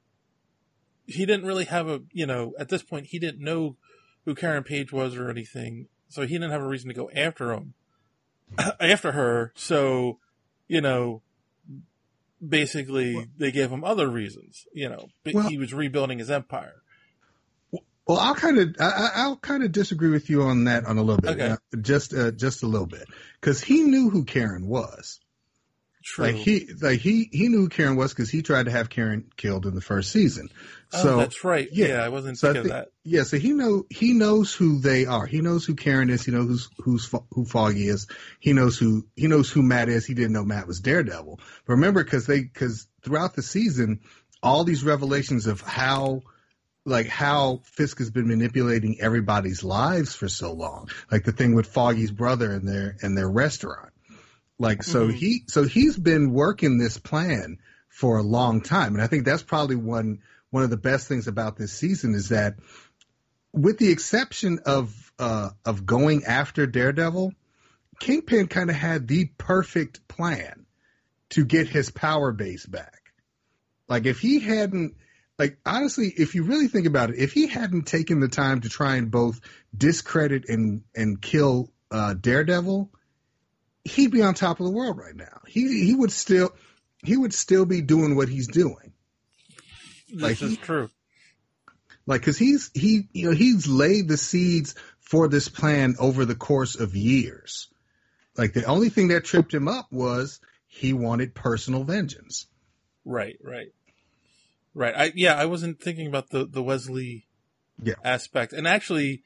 he didn't really have a, you know, at this point, he didn't know who Karen Page was or anything, so he didn't have a reason to go after him, after her. So, you know, basically well, they gave him other reasons, you know, but well, he was rebuilding his empire. Well, I'll kind of, I, I'll kind of disagree with you on that on a little bit, okay. uh, just, uh, just a little bit, because he knew who Karen was. True. Like he, like he, he knew who Karen was because he tried to have Karen killed in the first season. So oh, that's right. Yeah, yeah I wasn't so thinking I think, of that. Yeah, so he know he knows who they are. He knows who Karen is. He knows who's, who's who Foggy is. He knows who he knows who Matt is. He didn't know Matt was Daredevil. But remember, because they because throughout the season, all these revelations of how. Like how Fisk has been manipulating everybody's lives for so long, like the thing with Foggy's brother and their and their restaurant. Like so mm-hmm. he so he's been working this plan for a long time, and I think that's probably one one of the best things about this season is that, with the exception of uh, of going after Daredevil, Kingpin kind of had the perfect plan to get his power base back. Like if he hadn't. Like, honestly, if you really think about it, if he hadn't taken the time to try and both discredit and, and kill uh, Daredevil, he'd be on top of the world right now. He he would still he would still be doing what he's doing. This like is he, true. Like, because he's he you know he's laid the seeds for this plan over the course of years. Like the only thing that tripped him up was he wanted personal vengeance. Right, right. Right. I yeah, I wasn't thinking about the, the Wesley yeah. aspect. And actually,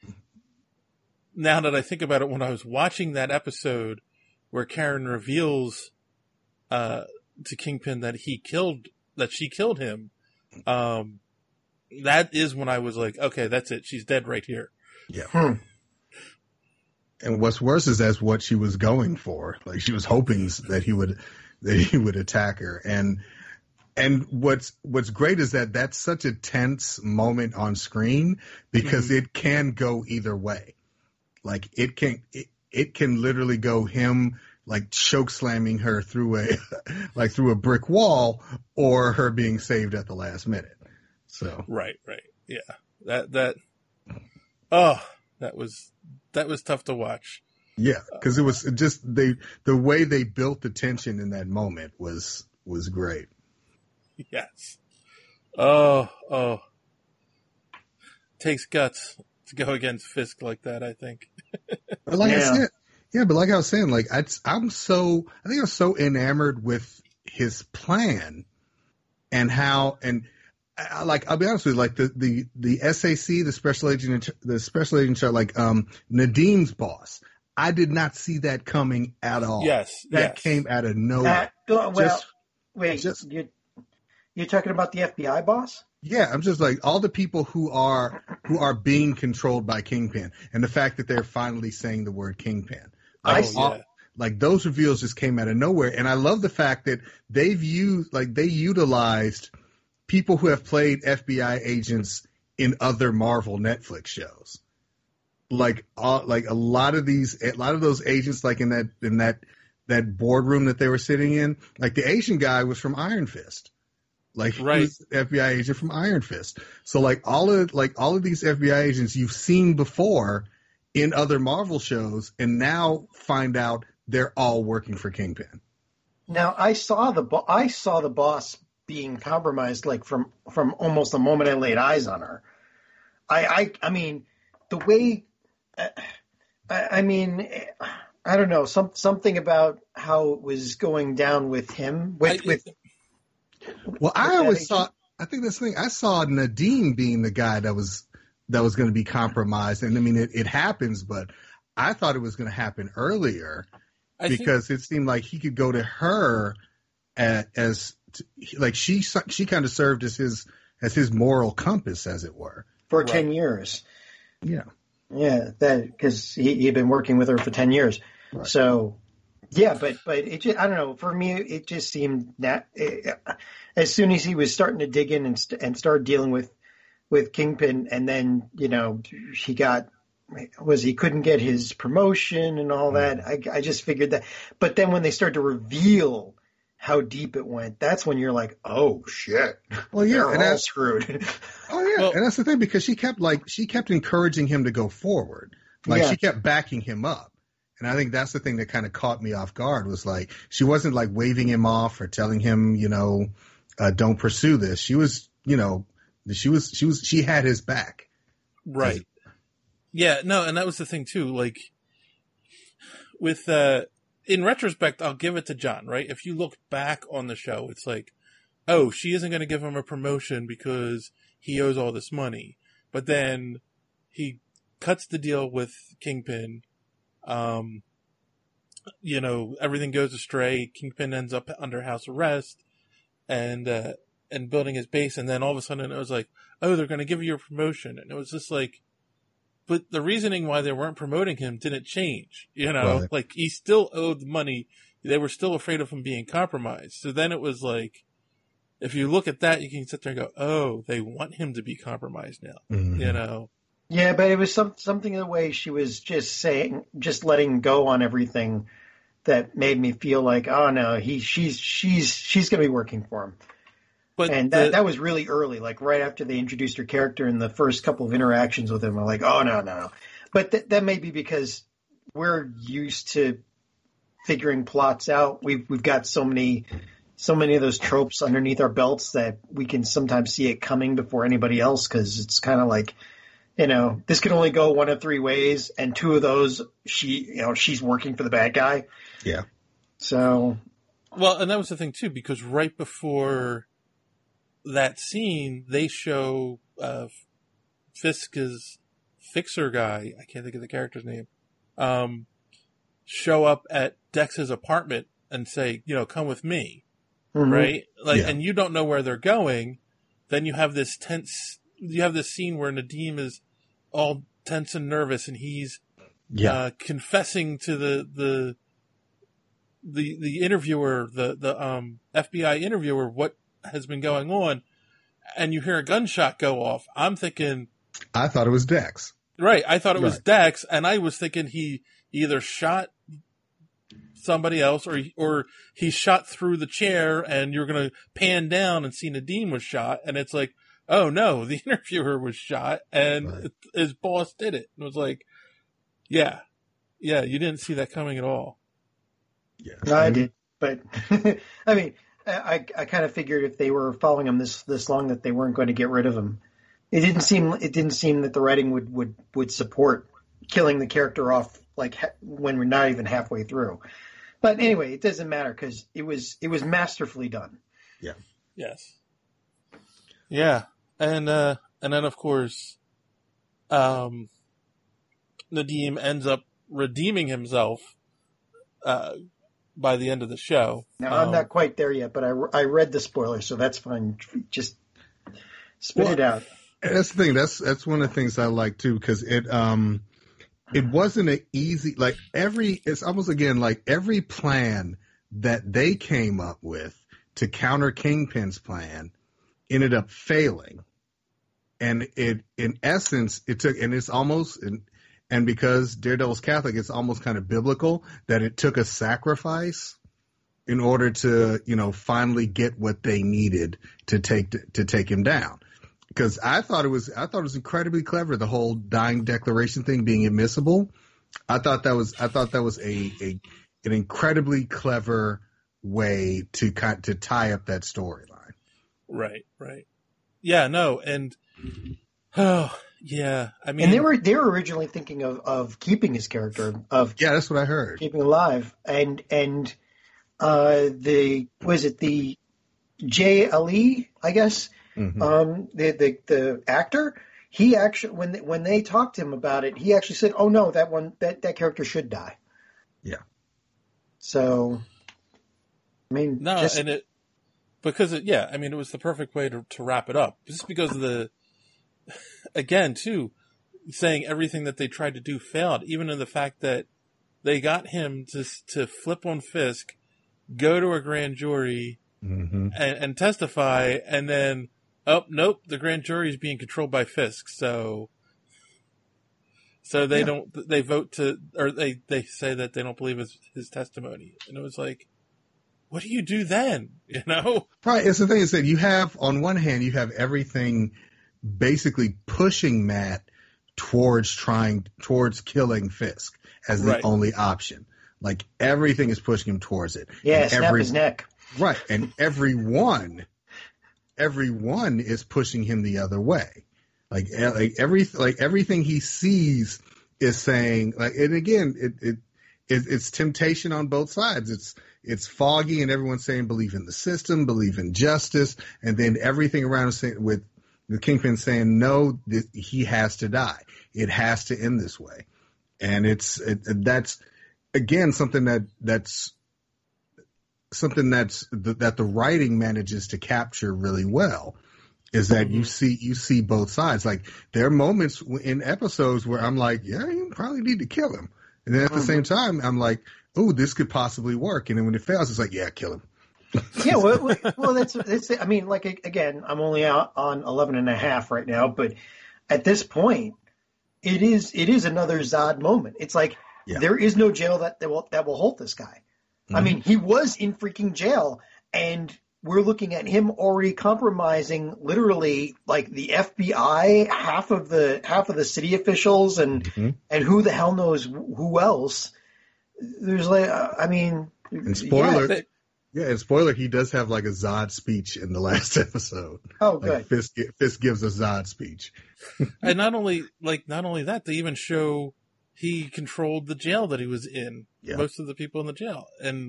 now that I think about it, when I was watching that episode where Karen reveals uh, to Kingpin that he killed, that she killed him, um, that is when I was like, okay, that's it. She's dead right here. Yeah. Hmm. And what's worse is that's what she was going for. Like she was hoping that he would that he would attack her. And And what's what's great is that that's such a tense moment on screen because mm-hmm. it can go either way. Like it can it, it can literally go him like choke slamming her through a like through a brick wall or her being saved at the last minute. So right, right, yeah. That that oh that was that was tough to watch. Yeah, because it was just they the way they built the tension in that moment was was great. Yes. Oh, oh. Takes guts to go against Fisk like that, I think. But like yeah. I said, yeah, but like I was saying, like I, I'm so, I think I'm so enamored with his plan and how, and I, like I'll be honest with you, like the the the S A C, the special agent, the special agent, like um Nadim's boss. I did not see that coming at all. Yes, that yes. came out of nowhere. Uh, well, just, wait, just. You, You're talking about the F B I boss? Yeah, I'm just like all the people who are who are being controlled by Kingpin, and the fact that they're finally saying the word Kingpin. Like, oh, all, yeah. like those reveals just came out of nowhere, and I love the fact that they've used like they utilized people who have played F B I agents in other Marvel Netflix shows. Like, uh, like a lot of these, a lot of those agents, like in that in that that boardroom that they were sitting in, like the Asian guy was from Iron Fist. Like right. he was an F B I agent from Iron Fist. So like all of like all of these F B I agents you've seen before in other Marvel shows, and now find out they're all working for Kingpin. Now I saw the bo- I saw the boss being compromised like from from almost the moment I laid eyes on her. I I, I mean the way uh, I, I mean I don't know some something about how it was going down with him with I, with. Well, I always thought, I think this thing, I saw Nadeem being the guy that was that was going to be compromised. And I mean, it, it happens, but I thought it was going to happen earlier I because think... it seemed like he could go to her as, as like she she kind of served as his as his moral compass, as it were. For right. ten years. Yeah. Yeah, that because he, he'd been working with her for ten years. Right. So. Yeah, but but it just, I don't know. For me, it just seemed that it, as soon as he was starting to dig in and st- and start dealing with with Kingpin, and then you know he got was he couldn't get his promotion and all that. I, I just figured that. But then when they start to reveal how deep it went, that's when you're like, oh shit. Well, yeah, They're and all that's screwed. Oh yeah, well, and that's the thing, because she kept like she kept encouraging him to go forward. Like Yeah. she kept backing him up. And I think that's the thing that kind of caught me off guard, was like she wasn't like waving him off or telling him, you know, uh, don't pursue this. She was, you know, she was she was she had his back. Right. Yeah, no, and that was the thing too. Like with uh in retrospect, I'll give it to John, right? If you look back on the show, it's like, oh, she isn't going to give him a promotion because he owes all this money. But then he cuts the deal with Kingpin. Um, you know, everything goes astray. Kingpin ends up under house arrest and, uh, and building his base. And then all of a sudden it was like, oh, they're going to give you a promotion. And it was just like, but the reasoning why they weren't promoting him didn't change, you know, Right. like he still owed the money. They were still afraid of him being compromised. So then it was like, if you look at that, you can sit there and go, oh, they want him to be compromised now, Mhm. you know? Yeah, but it was some, something in the way she was just saying, just letting go on everything that made me feel like, oh no, he, she's, she's, she's going to be working for him. But and the- that, that was really early, like right after they introduced her character in the first couple of interactions with him. I'm like, oh no, no, no. But th- that may be because we're used to figuring plots out. We've, we've got so many, so many of those tropes underneath our belts that we can sometimes see it coming before anybody else. Cause it's kind of like, you know, this could only go one of three ways, and two of those, she, you know, she's working for the bad guy. Yeah. So, Well, and that was the thing too, because right before that scene, they show uh, Fisk's fixer guy, I can't think of the character's name, um, show up at Dex's apartment and say, you know, come with me, mhm. right? Like, Yeah. and you don't know where they're going. Then you have this tense, you have this scene where Nadeem is all tense and nervous, and he's Yeah. uh, confessing to the the the the interviewer, the the um, F B I interviewer, what has been going on, and you hear a gunshot go off. I'm thinking, I thought it was Dex. right? I thought it was Right. Dex, and I was thinking he either shot somebody else, or he, or he shot through the chair, and you're gonna pan down and see Nadeem was shot, and it's like, oh no, the interviewer was shot, and Right. his boss did it. It was like, yeah, yeah, you didn't see that coming at all. Yeah. No, I did, but I mean, I, I kind of figured if they were following him this this long that they weren't going to get rid of him. It didn't seem it didn't seem that the writing would, would, would support killing the character off like ha- when we're not even halfway through. But anyway, it doesn't matter because it was it was masterfully done. Yes. Yeah, and uh, and then of course, um, Nadeem ends up redeeming himself uh, by the end of the show. Now Um, I'm not quite there yet, but I, I read the spoiler, so that's fine. Just spit Well, it out. That's the thing. That's that's one of the things I like too, because it um it wasn't an easy, like every it's almost again like every plan that they came up with to counter Kingpin's plan ended up failing, and it in essence it took and it's almost and, and because Daredevil's Catholic, it's almost kind of biblical that it took a sacrifice in order to, you know, finally get what they needed to take to, to take him down. Because I thought it was, I thought it was incredibly clever, the whole dying declaration thing being admissible. I thought that was, I thought that was a, a an incredibly clever way to kind to tie up that storyline. Right, right. Yeah, no, and oh yeah, I mean, And they were they were originally thinking of, of keeping his character, of Yeah, that's what I heard. keeping him alive, and and uh, the was it the Jay Ali, I guess. Mhm. Um, the, the the actor, he actually when they, when they talked to him about it, he actually said, "Oh no, that one that, that character should die." Yeah. So, I mean, no, just, and it because it, yeah, I mean, it was the perfect way to to wrap it up, just because of the again too saying everything that they tried to do failed, even in the fact that they got him to to flip on Fisk, go to a grand jury, Mm-hmm. and, and testify, and then oh nope, the grand jury is being controlled by Fisk. So, So they Yeah. don't, they vote to, or they, they say that they don't believe his, his testimony. And it was like, what do you do then? You know? Right. It's the thing is that you have, on one hand, you have everything basically pushing Matt towards trying, towards killing Fisk as the Right. only option. Like everything is pushing him towards it. Yeah, And snap every- his neck. Right. And everyone, everyone is pushing him the other way. Like, e- like every, like everything he sees is saying, like, and again, it, it, it, it's temptation on both sides. It's, it's foggy and everyone's saying, believe in the system, believe in justice. And then everything around is saying, with the Kingpin saying, no, this, he has to die. It has to end this way. And it's, it, that's again, something that, that's, something that's that the writing manages to capture really well is that Mm-hmm. you see you see both sides. Like there are moments in episodes where I'm like, yeah, you probably need to kill him, and then at the Mm-hmm. same time I'm like, oh, this could possibly work, and then when it fails, it's like, yeah, kill him. Yeah, well, well, well, that's that's. I mean, like again, I'm only out on eleven and a half right now, but at this point, it is it is another Zod moment. It's like Yeah. there is no jail that that will that will hold this guy. I mean, he was in freaking jail, and we're looking at him already compromising literally like the F B I, half of the half of the city officials, and Mhm. and who the hell knows who else. There's like, uh, I mean, And spoiler, they- yeah, and spoiler, he does have like a Zod speech in the last episode. Oh, Like good. Fisk, Fisk gives a Zod speech. And not only, like, not only that, they even show he controlled the jail that he was in. Yeah. Most of the people in the jail. And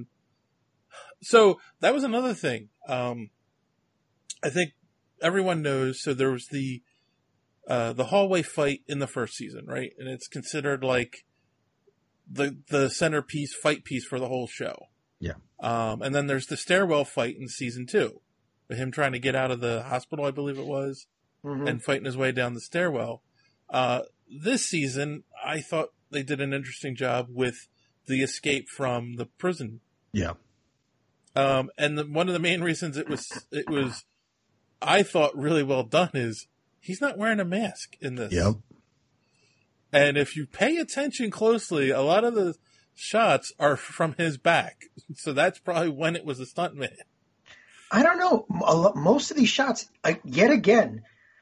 so that was another thing. Um, I think everyone knows. So there was the, uh, the hallway fight in the first season, right? And it's considered like the, the centerpiece fight piece for the whole show. Yeah. Um, and then there's the stairwell fight in season two with him trying to get out of the hospital, I believe it was, Mhm. and fighting his way down the stairwell. Uh, this season, I thought they did an interesting job with the escape from the prison. Yeah. Um, and the, one of the main reasons it was, it was, I thought really well done is he's not wearing a mask in this. Yep. And if you pay attention closely, a lot of the shots are from his back. So that's probably when it was a stuntman. I don't know. A lo- Most of these shots, uh, yet again,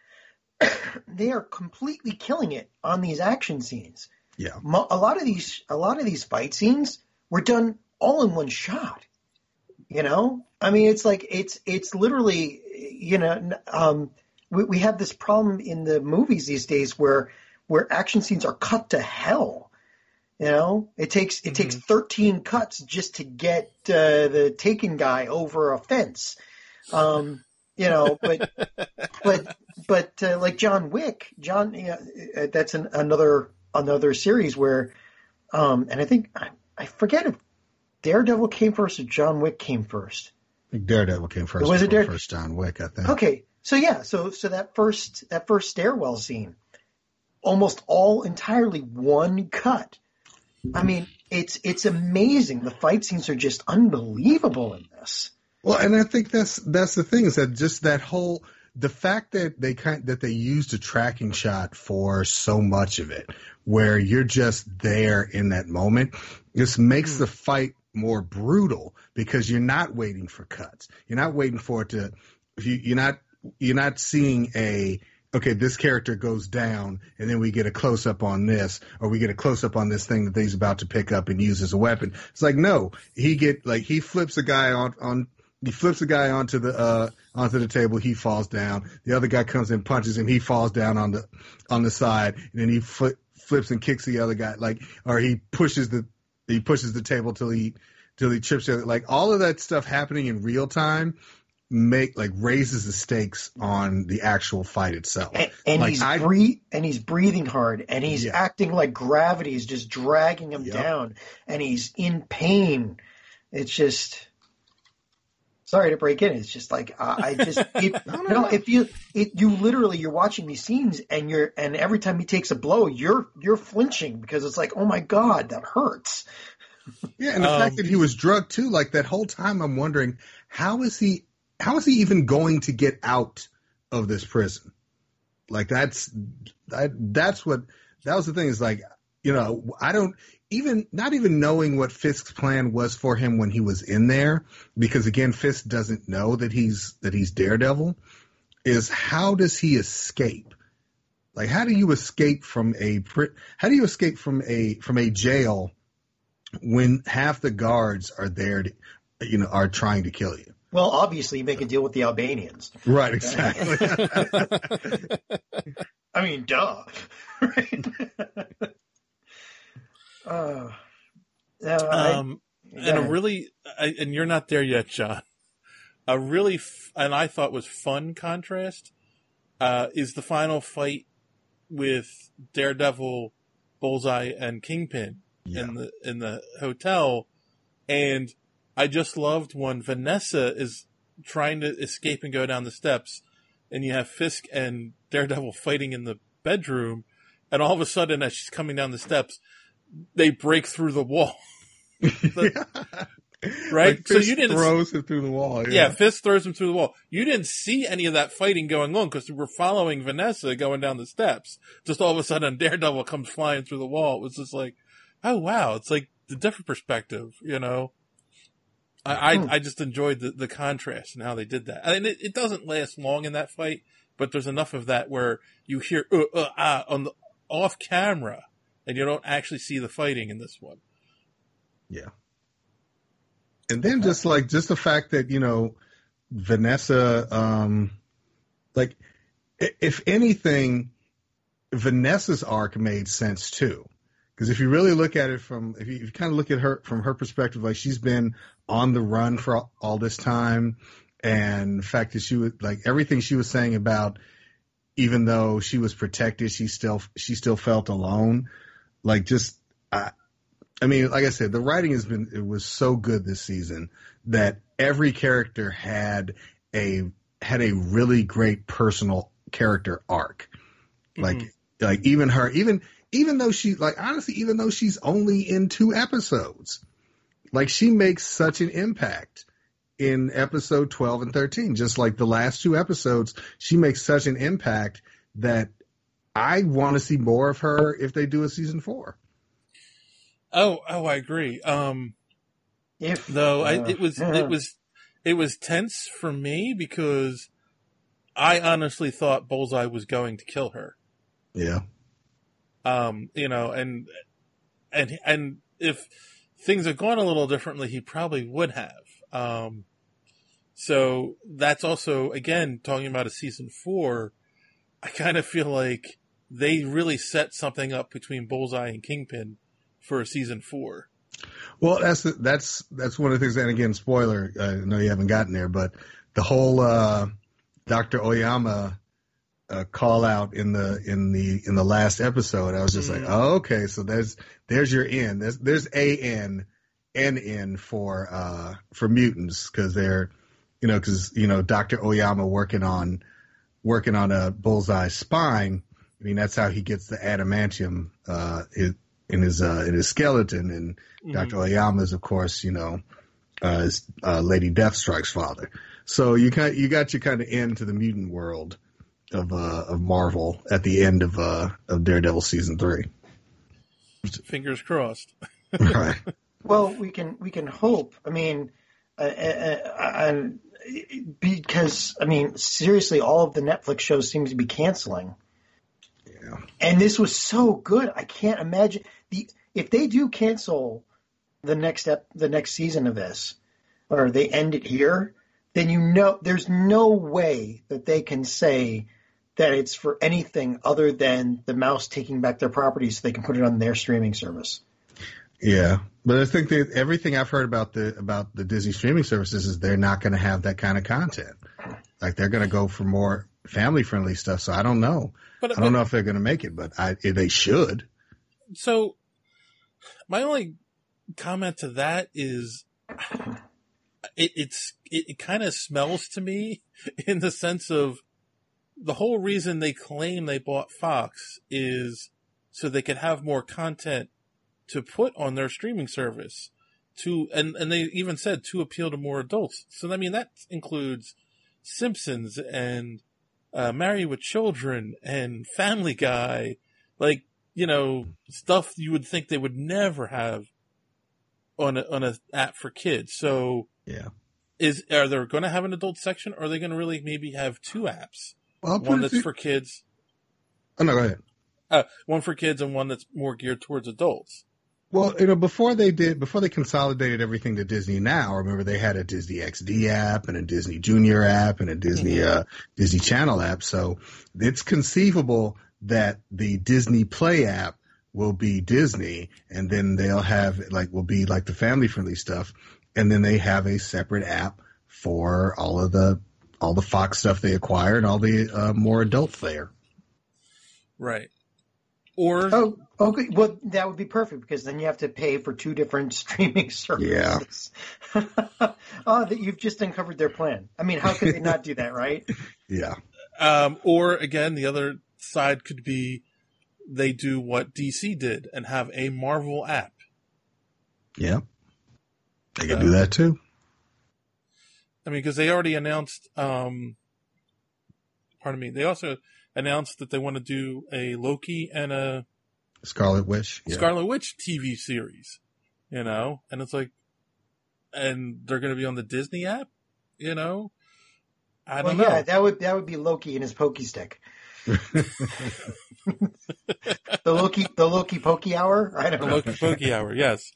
they are completely killing it on these action scenes. Yeah. Mo- A lot of these, a lot of these fight scenes were done all in one shot. You know, I mean, it's like it's it's literally, you know, n- um, we we have this problem in the movies these days where where action scenes are cut to hell. You know, it takes it takes thirteen cuts just to get uh, the Taken guy over a fence. Um, you know, but but but uh, like John Wick, John, you know, uh, that's an, another another series where, um, and I think I, I forget if Daredevil came first or John Wick came first. I think Daredevil came first. Was it before Dare- first John Wick, I think. Okay, so yeah, so so that first that first stairwell scene, almost all entirely one cut. I mean, it's it's amazing. The fight scenes are just unbelievable in this. Well, and I think that's that's the thing is that just that whole the fact that they kind that they used a tracking shot for so much of it, where you're just there in that moment, just makes the fight more brutal because you're not waiting for cuts. You're not waiting for it to. You, you're not you're not seeing a. Okay, this character goes down, and then we get a close up on this, or we get a close up on this thing that he's about to pick up and use as a weapon. It's like no, he get like he flips a guy on on he flips a guy onto the uh onto the table, he falls down. The other guy comes and punches him, he falls down on the on the side, and then he fl- flips and kicks the other guy, like or he pushes the he pushes the table till he till he trips it. Like all of that stuff happening in real time. Make like raises the stakes on the actual fight itself, And, and like, he's I, breathe and he's breathing hard, and he's Yeah. acting like gravity is just dragging him Yep. down, and he's in pain. It's just sorry to break in. It's just like uh, I just it, No, no, you know no. if you it, you literally you're watching these scenes and you're and every time he takes a blow you're you're flinching because it's like, oh my god, that hurts. yeah, and the Um, fact that he was drugged too, like that whole time, I'm wondering how is he, how is he even going to get out of this prison? Like that's that that's what that was the thing. Is like, you know, I don't even not even knowing what Fisk's plan was for him when he was in there, because again, Fisk doesn't know that he's that he's Daredevil. Is how does he escape? Like, how do you escape from a how do you escape from a from a jail when half the guards are there to, you know, are trying to kill you? Well, obviously, you make a deal with the Albanians. Right, exactly. I mean, duh. Right? uh, no, I, um, and a really, I, and you're not there yet, John. A really, f- and I thought was fun contrast uh, is the final fight with Daredevil, Bullseye, and Kingpin yeah. in the in the hotel, and I just loved when Vanessa is trying to escape and go down the steps, and you have Fisk and Daredevil fighting in the bedroom, and all of a sudden, as she's coming down the steps, they break through the wall. the, right? Like so you didn't throws him through the wall. Yeah. yeah, Fisk throws him through the wall. You didn't see any of that fighting going on because we were following Vanessa going down the steps. Just all of a sudden, Daredevil comes flying through the wall. It was just like, oh wow, it's like the different perspective, you know. I, I, I just enjoyed the, the contrast and how they did that. I mean, it, it doesn't last long in that fight, but there's enough of that where you hear uh, uh, ah on the off camera, and you don't actually see the fighting in this one. Yeah. And then just like just the fact that, you know, Vanessa, um, like if anything, Vanessa's arc made sense too. Because if you really look at it from, if you, if you kind of look at her from her perspective, like she's been on the run for all, all this time, and the fact that she was like everything she was saying about, even though she was protected, she still she still felt alone. Like just, I, I mean, like I said, the writing has been it was so good this season that every character had a had a really great personal character arc. Like mm-hmm. like even her, even. Even though she, like, honestly, even though she's only in two episodes, like, she makes such an impact in episode twelve and thirteen. Just like the last two episodes, she makes such an impact that I want to see more of her if they do a season four. Oh, oh, I agree. Um, if though uh, I, it was, yeah. it was, it was tense for me because I honestly thought Bullseye was going to kill her. Yeah. Um, you know, and, and, and if things had gone a little differently, he probably would have. Um, so that's also, again, talking about a season four, I kind of feel like they really set something up between Bullseye and Kingpin for a season four. Well, that's, the, that's, that's one of the things, and again, spoiler, I know you haven't gotten there, but the whole, uh, Doctor Oyama, Uh, call out in the in the in the last episode, I was just mm. like, oh, okay, so there's there's your N. There's there's a N, N N for uh for mutants because they're you know because you know Doctor Oyama working on working on a Bullseye's spine. I mean that's how he gets the adamantium uh in, in his uh in his skeleton, and mm. Doctor Oyama is of course you know uh, is, uh Lady Deathstrike's father. So you got you got your kind of end to the mutant world of uh, of Marvel at the end of uh, of Daredevil season three. Fingers crossed. Right. Well, we can we can hope. I mean, uh, uh, uh, because I mean, seriously, all of the Netflix shows seem to be canceling. Yeah. And this was so good. I can't imagine the if they do cancel the next ep, the next season of this, or they end it here. Then you know there's no way that they can say that it's for anything other than the mouse taking back their property so they can put it on their streaming service. Yeah, but I think that everything I've heard about the about the Disney streaming services is they're not going to have that kind of content. Like they're going to go for more family friendly stuff. So I don't know. But, I don't but, know if they're going to make it, but I, they should. So my only comment to that is it, it's it, it kind of smells to me in the sense of the whole reason they claim they bought Fox is so they could have more content to put on their streaming service to, and, and they even said to appeal to more adults. So, I mean, that includes Simpsons and, uh, Married with Children and Family Guy. Like, you know, stuff you would think they would never have on a, on a app for kids. So yeah, is are they going to have an adult section, or are they going to really maybe have two apps? Well, one that's for kids. Oh, no, go ahead. Uh, one for kids and one that's more geared towards adults. Well, you know, before they did, before they consolidated everything to Disney Now, remember they had a Disney X D app and a Disney Junior app and a Disney mm-hmm. uh, Disney Channel app. So it's conceivable that the Disney Play app will be Disney, and then they'll have like will be like the family friendly stuff, and then they have a separate app for all of the all the Fox stuff they acquire and all the uh, more adult fare. Right. Or oh, okay. Well, that would be perfect because then you have to pay for two different streaming services. Yeah. Oh, that you've just uncovered their plan. I mean, how could they not do that, right? Yeah. Um, or again, the other side could be they do what D C did and have a Marvel app. Yeah. They can uh, do that too. I mean, because they already announced, um, pardon me, they also announced that they want to do a Loki and a Scarlet Witch, yeah. Scarlet Witch T V series, you know, and it's like, and they're going to be on the Disney app, you know. I don't well, know. Yeah, that would that would be Loki and his pokey stick. the Loki, the Loki Pokey Hour. I don't the know. Loki Pokey Hour. Yes.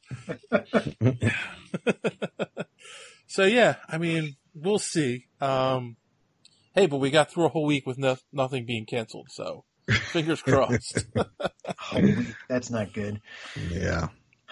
So yeah, I mean, we'll see. Um, hey, but we got through a whole week with no, nothing being canceled, so fingers crossed. That's not good. Yeah.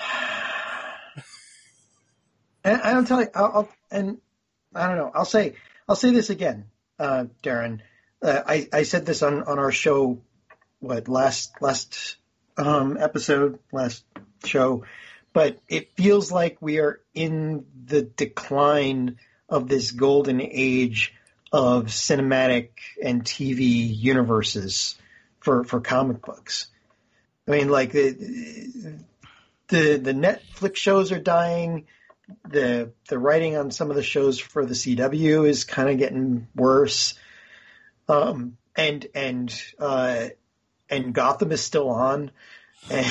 And I don't tell you, I'll, I'll, and I don't know. I'll say, I'll say this again, uh, Darren. Uh, I, I said this on, on our show, what last last um, episode, last show, but it feels like we are in the decline of this golden age of cinematic and T V universes for, for comic books. I mean, like the the the Netflix shows are dying. The the writing on some of the shows for the C W is kind of getting worse. Um, and, and, uh, and Gotham is still on. And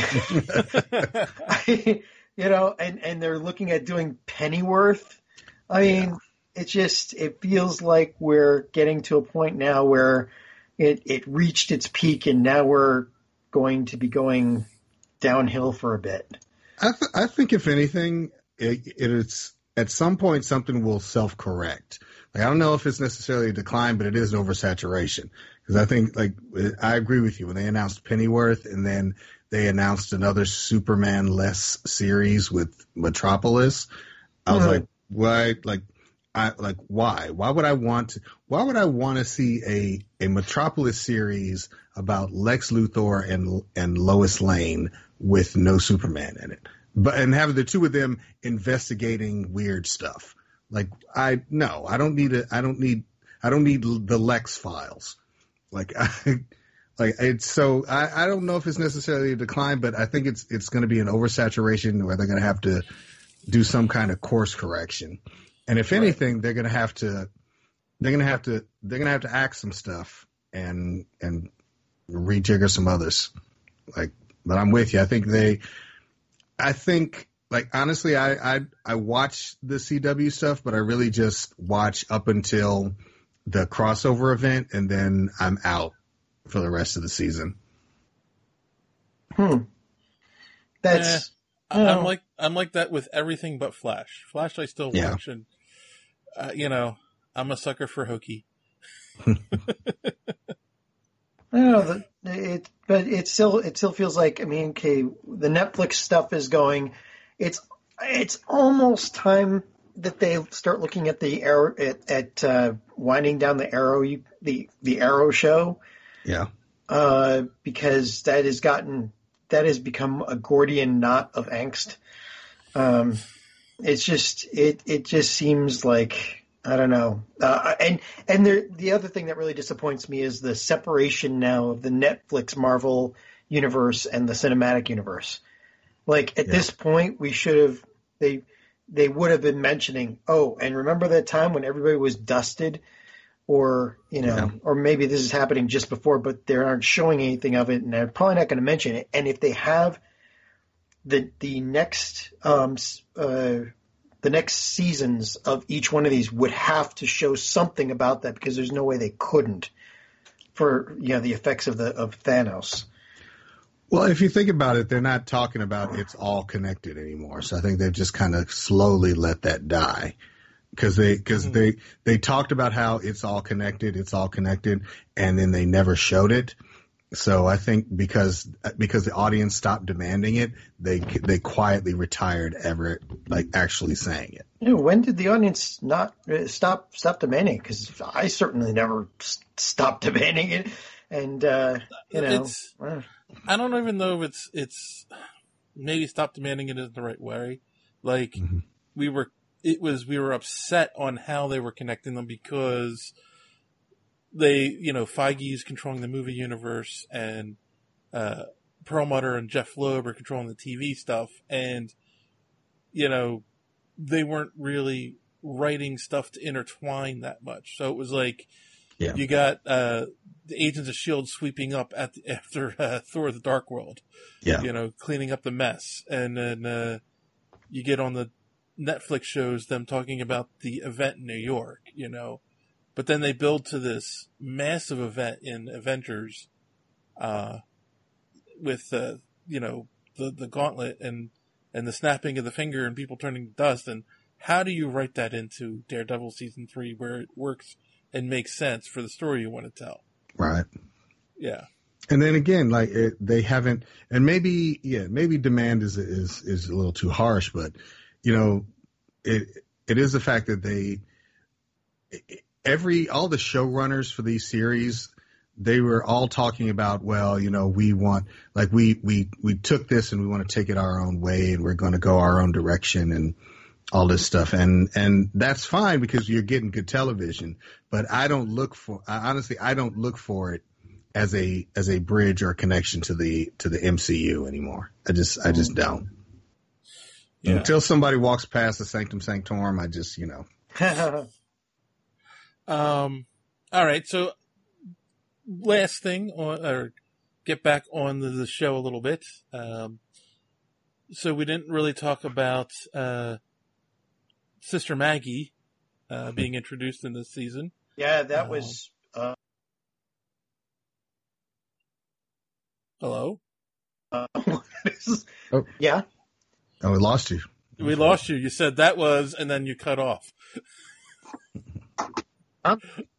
I, you know, and, and they're looking at doing Pennyworth. I mean, yeah. It just, it feels like we're getting to a point now where it, it reached its peak and now we're going to be going downhill for a bit. I, th- I think if anything, it, it is at some point something will self-correct. Like, I don't know if it's necessarily a decline, but it is an oversaturation. Because I think, like, I agree with you. When they announced Pennyworth and then they announced another Superman-less series with Metropolis, I was mm-hmm. like, why? Like, I like why? Why would I want to? Why would I want to see a a Metropolis series about Lex Luthor and and Lois Lane with no Superman in it, but and have the two of them investigating weird stuff? Like, I, no, I don't need a, I don't need, I don't need the Lex files. Like, I, like, it's so, I, I don't know if it's necessarily a decline, but I think it's, it's going to be an oversaturation where they're going to have to do some kind of course correction. And if anything, they're going to have to, they're going to have to, they're going to have to axe some stuff and, and rejigger some others. Like, but I'm with you. I think they, I think, Like, honestly, I, I I watch the C W stuff, but I really just watch up until the crossover event, and then I'm out for the rest of the season. Hmm. That's. Eh, I'm like I'm like that with everything but Flash. Flash, I still yeah. watch, and uh, you know, I'm a sucker for hokey. I don't know, it, but it still it still feels like, I mean, okay, the Netflix stuff is going. It's it's almost time that they start looking at the arrow at, at uh, winding down the Arrow the the Arrow show. Yeah. Uh, because that has gotten that has become a Gordian knot of angst. Um, it's just it it just seems like, I don't know. Uh, and and there, the other thing that really disappoints me is the separation now of the Netflix Marvel universe and the cinematic universe. Like, at yeah. this point, we should have, they they would have been mentioning, oh, and remember that time when everybody was dusted or you know, yeah. or maybe this is happening just before, but they aren't showing anything of it, and they're probably not going to mention it. And if they have the the next um, uh, the next seasons of each one of these would have to show something about that, because there's no way they couldn't for you know the effects of the of Thanos. Well, if you think about it, they're not talking about it's all connected anymore. So I think they've just kind of slowly let that die. Because they, because mm-hmm. they, they talked about how it's all connected, it's all connected, and then they never showed it. So I think because because the audience stopped demanding it, they they quietly retired ever like actually saying it. You know, when did the audience not uh, stop stop demanding it? Because I certainly never stopped demanding it, and uh, you know, it's, uh, I don't even know if it's it's maybe stop demanding it isn't the right way. Like mm-hmm. we were. It was, we were upset on how they were connecting them because they, you know, Feige's controlling the movie universe and, uh, Perlmutter and Jeff Loeb are controlling the T V stuff. And, you know, they weren't really writing stuff to intertwine that much. So it was like, yeah. you got, uh, the Agents of S H I E L D sweeping up at the, after, uh, Thor the Dark World. Yeah. You know, cleaning up the mess. And then, uh, you get on the Netflix shows them talking about the event in New York, you know, but then they build to this massive event in Avengers, uh, with, uh, you know, the, the gauntlet and, and the snapping of the finger and people turning to dust. And how do you write that into Daredevil season three where it works and makes sense for the story you want to tell? Right. Yeah. And then again, like it, they haven't, and maybe, yeah, maybe demand is, is, is a little too harsh, but you know, it it is the fact that they every all the showrunners for these series, they were all talking about, well, you know, we want like we we we took this and we want to take it our own way and we're going to go our own direction and all this stuff, and and that's fine because you're getting good television. But I don't look for honestly, I don't look for it as a as a bridge or a connection to the to the M C U anymore. I just I just don't. Yeah. Until somebody walks past the Sanctum Sanctorum, I just, you know. um, all right. So last thing, on, or get back on the, the show a little bit. Um, so we didn't really talk about uh, Sister Maggie uh, being introduced in this season. Yeah, that um, was. Uh... Hello? Uh, oh. Yeah. Oh, we lost you. We lost you. You said that was, and then you cut off. Huh?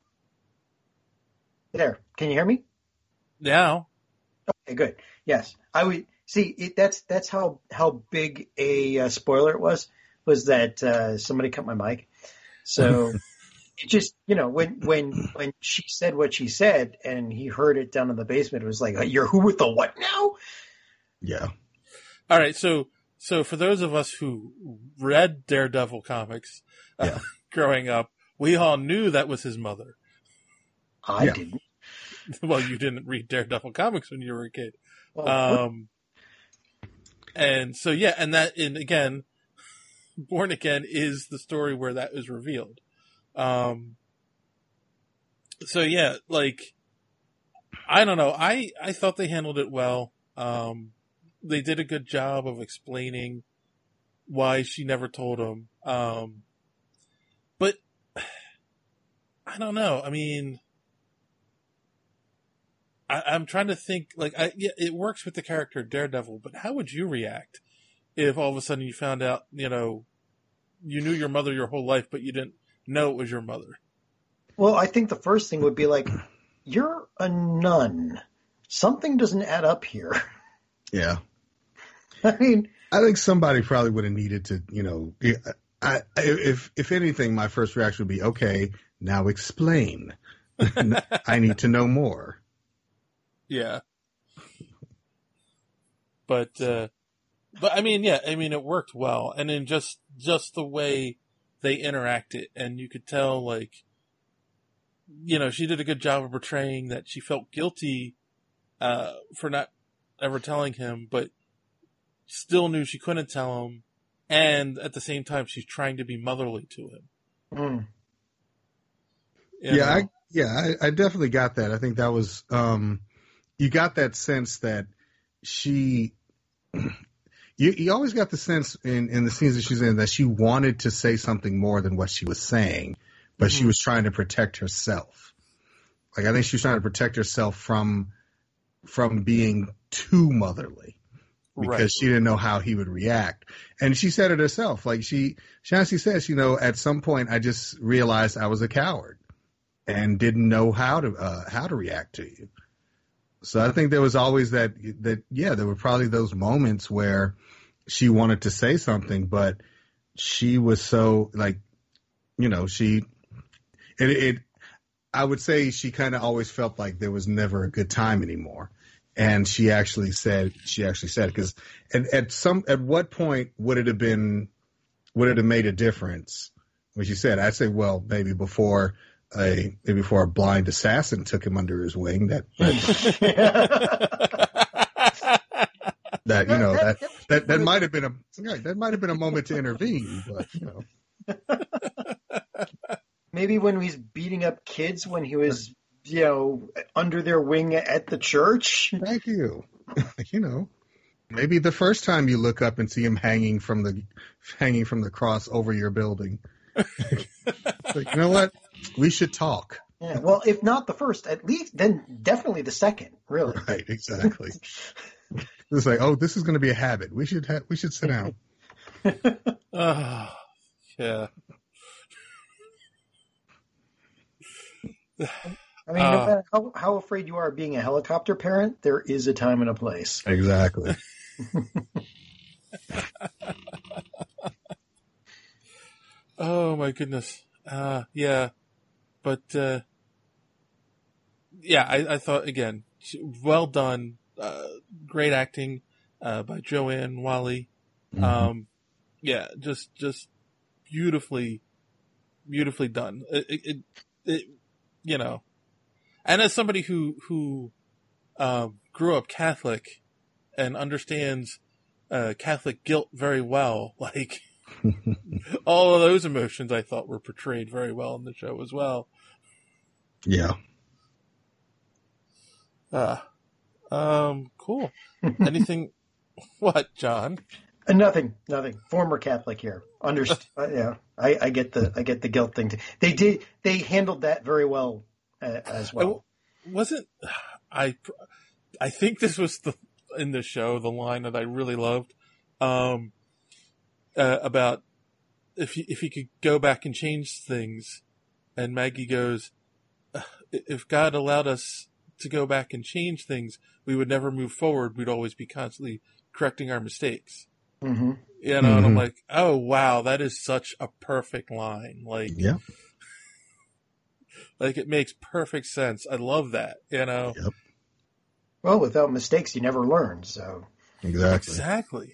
There. Can you hear me? Now. Okay, good. Yes, I would see. It, that's that's how how big a uh, spoiler it was. Was that uh, somebody cut my mic? So it just you know when when when she said what she said, and he heard it down in the basement, it was like, "You're who with the what now?" Yeah. All right. So. So for those of us who read Daredevil comics uh, yeah. growing up, we all knew that was his mother. I yeah. didn't. Well, you didn't read Daredevil comics when you were a kid. Well, um, and so, yeah, and that, and again, Born Again is the story where that is revealed. Um, so yeah, like, I don't know. I, I thought they handled it well. Um, They did a good job of explaining why she never told him. Um, but I don't know. I mean, I, I'm trying to think like, I, yeah, it works with the character Daredevil, but how would you react if all of a sudden you found out, you know, you knew your mother your whole life, but you didn't know it was your mother? Well, I think the first thing would be like, you're a nun. Something doesn't add up here. Yeah. I mean, I think somebody probably would have needed to, you know, I, if if anything, my first reaction would be, okay, now explain. I need to know more. Yeah. But, uh, but I mean, yeah, I mean, it worked well. And then just, just the way they interacted, and you could tell, like, you know, she did a good job of portraying that she felt guilty, uh, for not ever telling him, but still knew she couldn't tell him, and at the same time she's trying to be motherly to him. Mm. Yeah, I, Yeah, I, I definitely got that. I think that was um, you got that sense that she. You, you always got the sense in, in the scenes that she's in that she wanted to say something more than what she was saying, but mm-hmm. she was trying to protect herself. Like I think she was trying to protect herself from from being too motherly because right. she didn't know how he would react. And she said it herself. Like she, she honestly says, you know, at some point I just realized I was a coward and didn't know how to uh, how to react to you. So I think there was always that, that, yeah, there were probably those moments where she wanted to say something, but she was so like, you know, she, it, it I would say she kind of always felt like there was never a good time anymore. And she actually said, she actually said, because at, at some, at what point would it have been, would it have made a difference? When she said, I'd say, well, maybe before a, maybe before a blind assassin took him under his wing, that, that, that you know, that, that, that might have been a, right, that might have been a moment to intervene, but, you know. Maybe when he's beating up kids when he was, you know, under their wing at the church. Thank you. You know, maybe the first time you look up and see him hanging from the, hanging from the cross over your building. Like, you know what? We should talk. Yeah, well, if not the first, at least then definitely the second. Really, right? Exactly. It's like, oh, this is going to be a habit. We should ha- we should sit down. Oh, yeah. I mean, uh, no matter how, how afraid you are of being a helicopter parent, there is a time and a place. Exactly. Oh my goodness. Uh, yeah. But, uh, yeah, I, I thought, again, well done. Uh, great acting, uh, by Joanne Whalley. Mm-hmm. Um, yeah, just, just beautifully, beautifully done. It, it, it, you know, and as somebody who, who, um, grew up Catholic and understands, uh, Catholic guilt very well, like, all of those emotions I thought were portrayed very well in the show as well. Yeah. Uh, um, cool. Anything? What, John? Uh, nothing, nothing. Former Catholic here. Underst- uh, yeah, I, I get the I get the guilt thing. Too. They did. They handled that very well uh, as well. I, wasn't I? I think this was the in the show the line that I really loved. Um, uh, about if he, if he could go back and change things, and Maggie goes, if God allowed us to go back and change things, we would never move forward. We'd always be constantly correcting our mistakes. Mm-hmm. You know, mm-hmm. And I'm like, oh wow, that is such a perfect line. Like, yeah, like it makes perfect sense. I love that. You know. Yep. Well, without mistakes, you never learn. So exactly, exactly.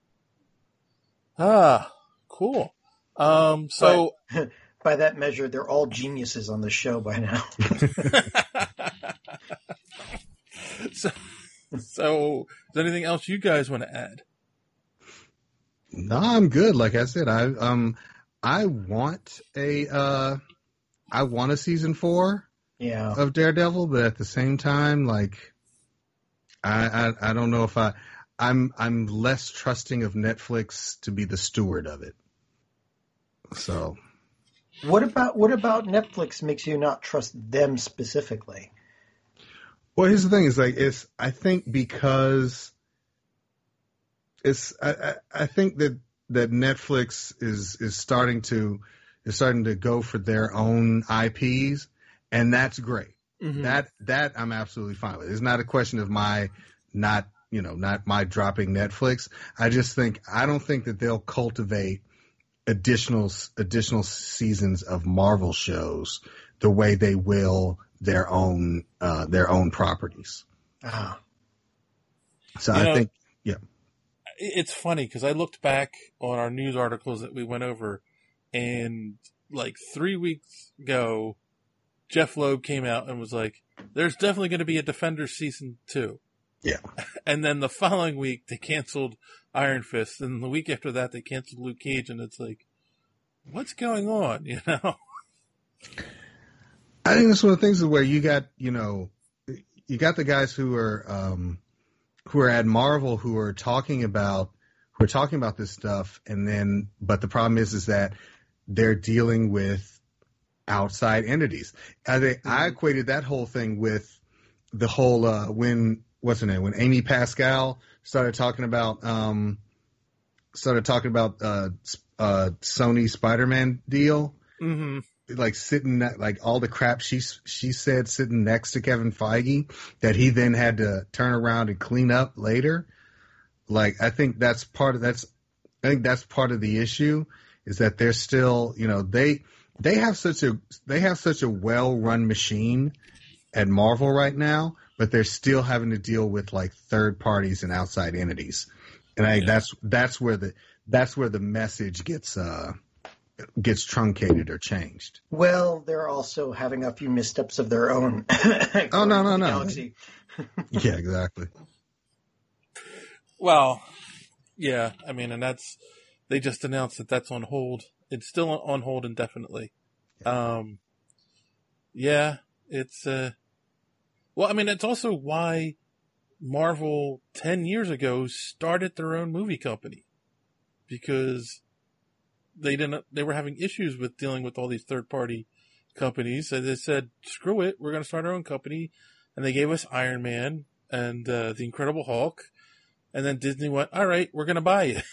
Ah, cool. Um, so but, by that measure, they're all geniuses on the show by now. so, so, is there anything else you guys want to add? No, I'm good. Like I said, I um, I want a uh, I want a season four. Yeah. Of Daredevil, but at the same time, like, I I, I don't know if I. I'm I'm less trusting of Netflix to be the steward of it. So, what about what about Netflix makes you not trust them specifically? Well, here's the thing: is like it's I think because it's I, I, I think that that Netflix is is starting to is starting to go for their own I Ps, and that's great. Mm-hmm. That that I'm absolutely fine with. It's not a question of my not. You know, not my dropping Netflix. I just think I don't think that they'll cultivate additional additional seasons of Marvel shows the way they will their own uh, their own properties. Ah. So you I know, think, yeah, it's funny because I looked back on our news articles that we went over, and like three weeks ago, Jeff Loeb came out and was like, "There's definitely going to be a Defenders season two." Yeah. And then the following week they canceled Iron Fist, and the week after that they canceled Luke Cage, and it's like, what's going on, you know? I think that's one of the things where you got, you know, you got the guys who are um, who are at Marvel who are talking about who are talking about this stuff, and then but the problem is is that they're dealing with outside entities. I think mm-hmm. I equated that whole thing with the whole uh, when what's her name when Amy Pascal started talking about um, started talking about uh, uh, Sony Spider-Man deal. Mm-hmm. Like sitting, like all the crap she she said sitting next to Kevin Feige that he then had to turn around and clean up later. Like I think that's part of that's I think that's part of the issue is that they're still, you know, they they have such a they have such a well run machine at Marvel right now, but they're still having to deal with like third parties and outside entities, and I think yeah. that's that's where the that's where the message gets. Uh, gets truncated or changed. Well, they're also having a few missteps of their own. oh, no, no, no. Galaxy. yeah, exactly. Well, yeah, I mean, and that's, they just announced that that's on hold. It's still on hold indefinitely. Um, yeah, it's, uh, well, I mean, it's also why Marvel ten years ago started their own movie company. Because They didn't. They were having issues with dealing with all these third-party companies, so they said, "Screw it, we're going to start our own company." And they gave us Iron Man and uh, the Incredible Hulk, and then Disney went, "All right, we're going to buy you."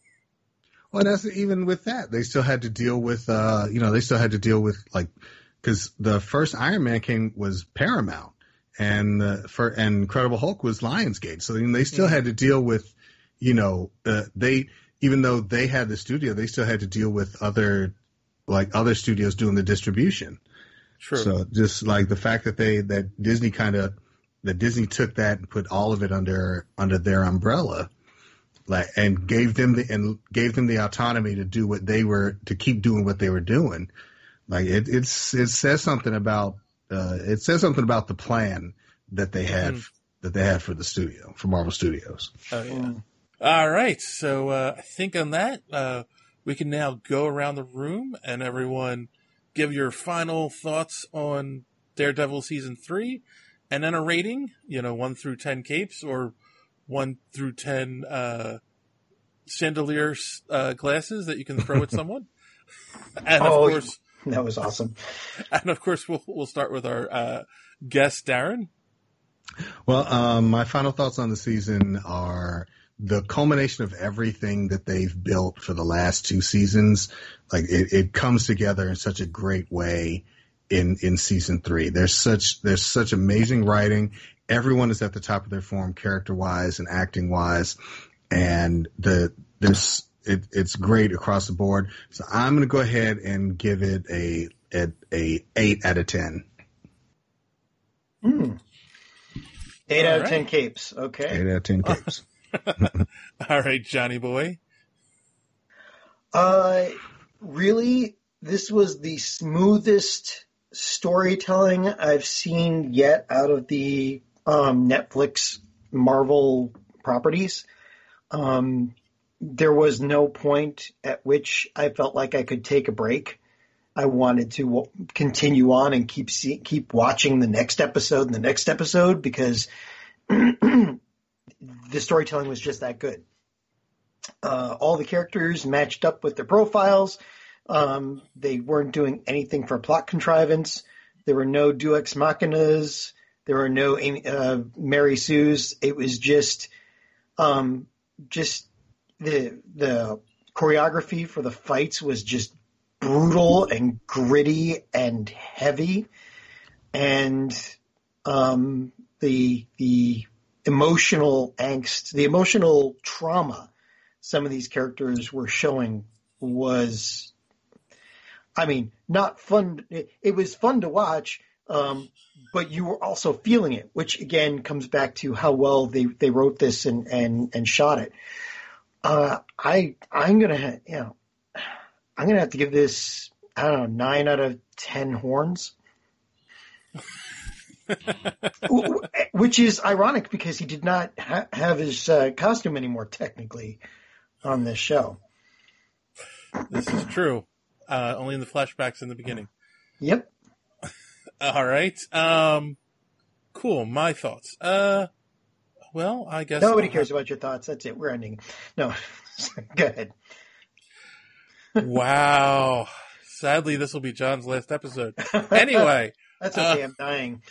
Well, that's even with that, they still had to deal with, uh, you know, they still had to deal with like, because the first Iron Man came was Paramount, and uh, for and Incredible Hulk was Lionsgate, so I mean, they still mm-hmm. had to deal with, you know, uh, they. Even though they had the studio, they still had to deal with other, like other studios doing the distribution. True. So just like the fact that they, that Disney kind of, that Disney took that and put all of it under, under their umbrella, like, and gave them the, and gave them the autonomy to do what they were, to keep doing what they were doing. Like it, it's, it says something about, uh, it says something about the plan that they had, mm. that they had for the studio, for Marvel Studios. Oh yeah. All right, so uh, I think on that, uh, we can now go around the room and everyone give your final thoughts on Daredevil Season three, and then a rating, you know, one through ten capes, or one through ten uh, chandelier uh, glasses that you can throw at someone. And of oh, course... That was awesome. And of course, we'll, we'll start with our uh, guest, Darren. Well, um, my final thoughts on the season are... the culmination of everything that they've built for the last two seasons, like it, it comes together in such a great way in, in season three. There's such, there's such amazing writing. Everyone is at the top of their form, character wise and acting wise. And the, there's, it, it's great across the board. So I'm going to go ahead and give it a, a, a eight out of ten. Mm. Eight All out right. of ten capes. Okay. Eight out of ten capes. All right, Johnny boy. Uh, really, this was the smoothest storytelling I've seen yet out of the um, Netflix Marvel properties. Um, there was no point at which I felt like I could take a break. I wanted to w- continue on and keep see- keep watching the next episode and the next episode because the storytelling was just that good. Uh, all the characters matched up with their profiles. Um, they weren't doing anything for plot contrivance. There were no Deus Ex Machinas. There were no uh, Mary Sue's. It was just, um, just the the choreography for the fights was just brutal and gritty and heavy, and um, the the emotional angst, the emotional trauma some of these characters were showing was, I mean, not fun. It, it was fun to watch, um, but you were also feeling it, which again comes back to how well they, they wrote this and, and, and shot it. Uh, I, I'm going to, ha- you know, I'm going to have to give this, I don't know, nine out of ten horns. Which is ironic because he did not ha- have his uh, costume anymore, technically, on this show. This is true. Uh, only in the flashbacks in the beginning. Yep. All right. Um, cool. My thoughts. Uh, well, I guess nobody I'll cares have... about your thoughts. That's it. We're ending. No, go ahead. Wow. Sadly, this will be John's last episode. Anyway, that's okay. Uh, I'm dying.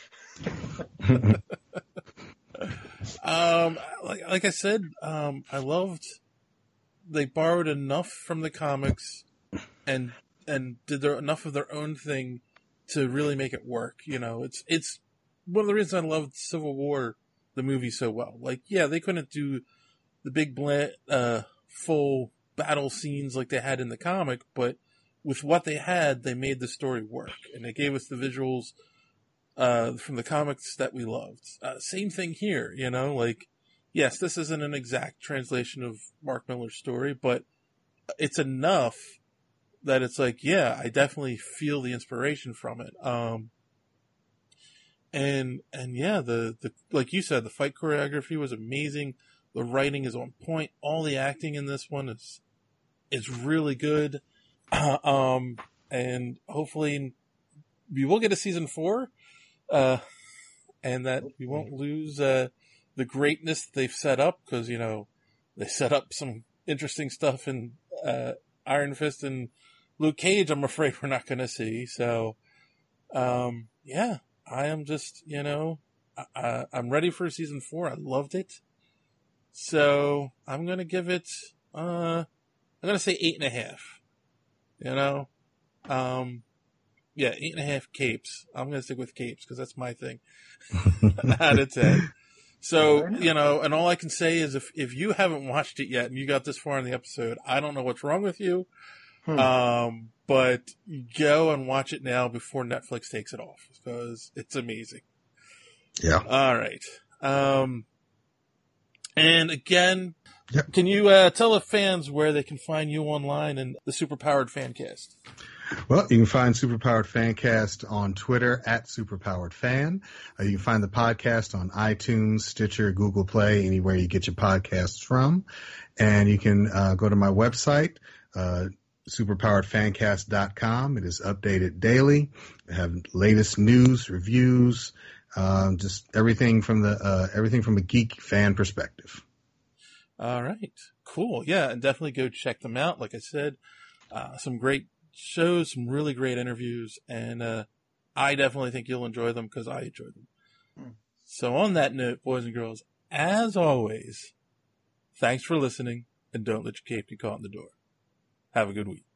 um, like like I said, um, I loved. They borrowed enough from the comics, and and did their enough of their own thing to really make it work. You know, it's it's one of the reasons I loved Civil War, the movie, so well. Like, yeah, they couldn't do the big bland, uh, full battle scenes like they had in the comic, but with what they had, they made the story work, and they gave us the visuals uh, from the comics that we loved. Uh, same thing here, you know, like, yes, this isn't an exact translation of Mark Millar's story, but it's enough that it's like, yeah, I definitely feel the inspiration from it. Um, and, and yeah, the, the, like you said, the fight choreography was amazing. The writing is on point. All the acting in this one is, is really good. Uh, um, and hopefully we will get a season four, uh, and that we won't lose, uh, the greatness they've set up, because, you know, they set up some interesting stuff in, uh, Iron Fist and Luke Cage. I'm afraid we're not going to see. So, um, yeah, I am just, you know, I, I'm ready for season four. I loved it. So I'm going to give it, uh, I'm going to say eight and a half, you know, um, yeah, eight and a half capes. I'm going to stick with capes because that's my thing. Out of ten. So, you know, and all I can say is if, if you haven't watched it yet and you got this far in the episode, I don't know what's wrong with you. Hmm. Um, but go and watch it now before Netflix takes it off, because it's amazing. Yeah. All right. Um, and again, yep. Can you uh, tell the fans where they can find you online and the Superpowered Fancast? Well, you can find Superpowered Fancast on Twitter at Superpowered Fan. Uh, you can find the podcast on iTunes, Stitcher, Google Play, anywhere you get your podcasts from. And you can uh, go to my website, uh, superpowered fancast dot com. It is updated daily. I have latest news, reviews, um, just everything from the uh, everything from a geek fan perspective. All right, cool. Yeah, and definitely go check them out. Like I said, uh, some great shows, some really great interviews, and uh, I definitely think you'll enjoy them because I enjoyed them. Hmm. So on that note, boys and girls, as always, thanks for listening, and don't let your cape get caught in the door. Have a good week.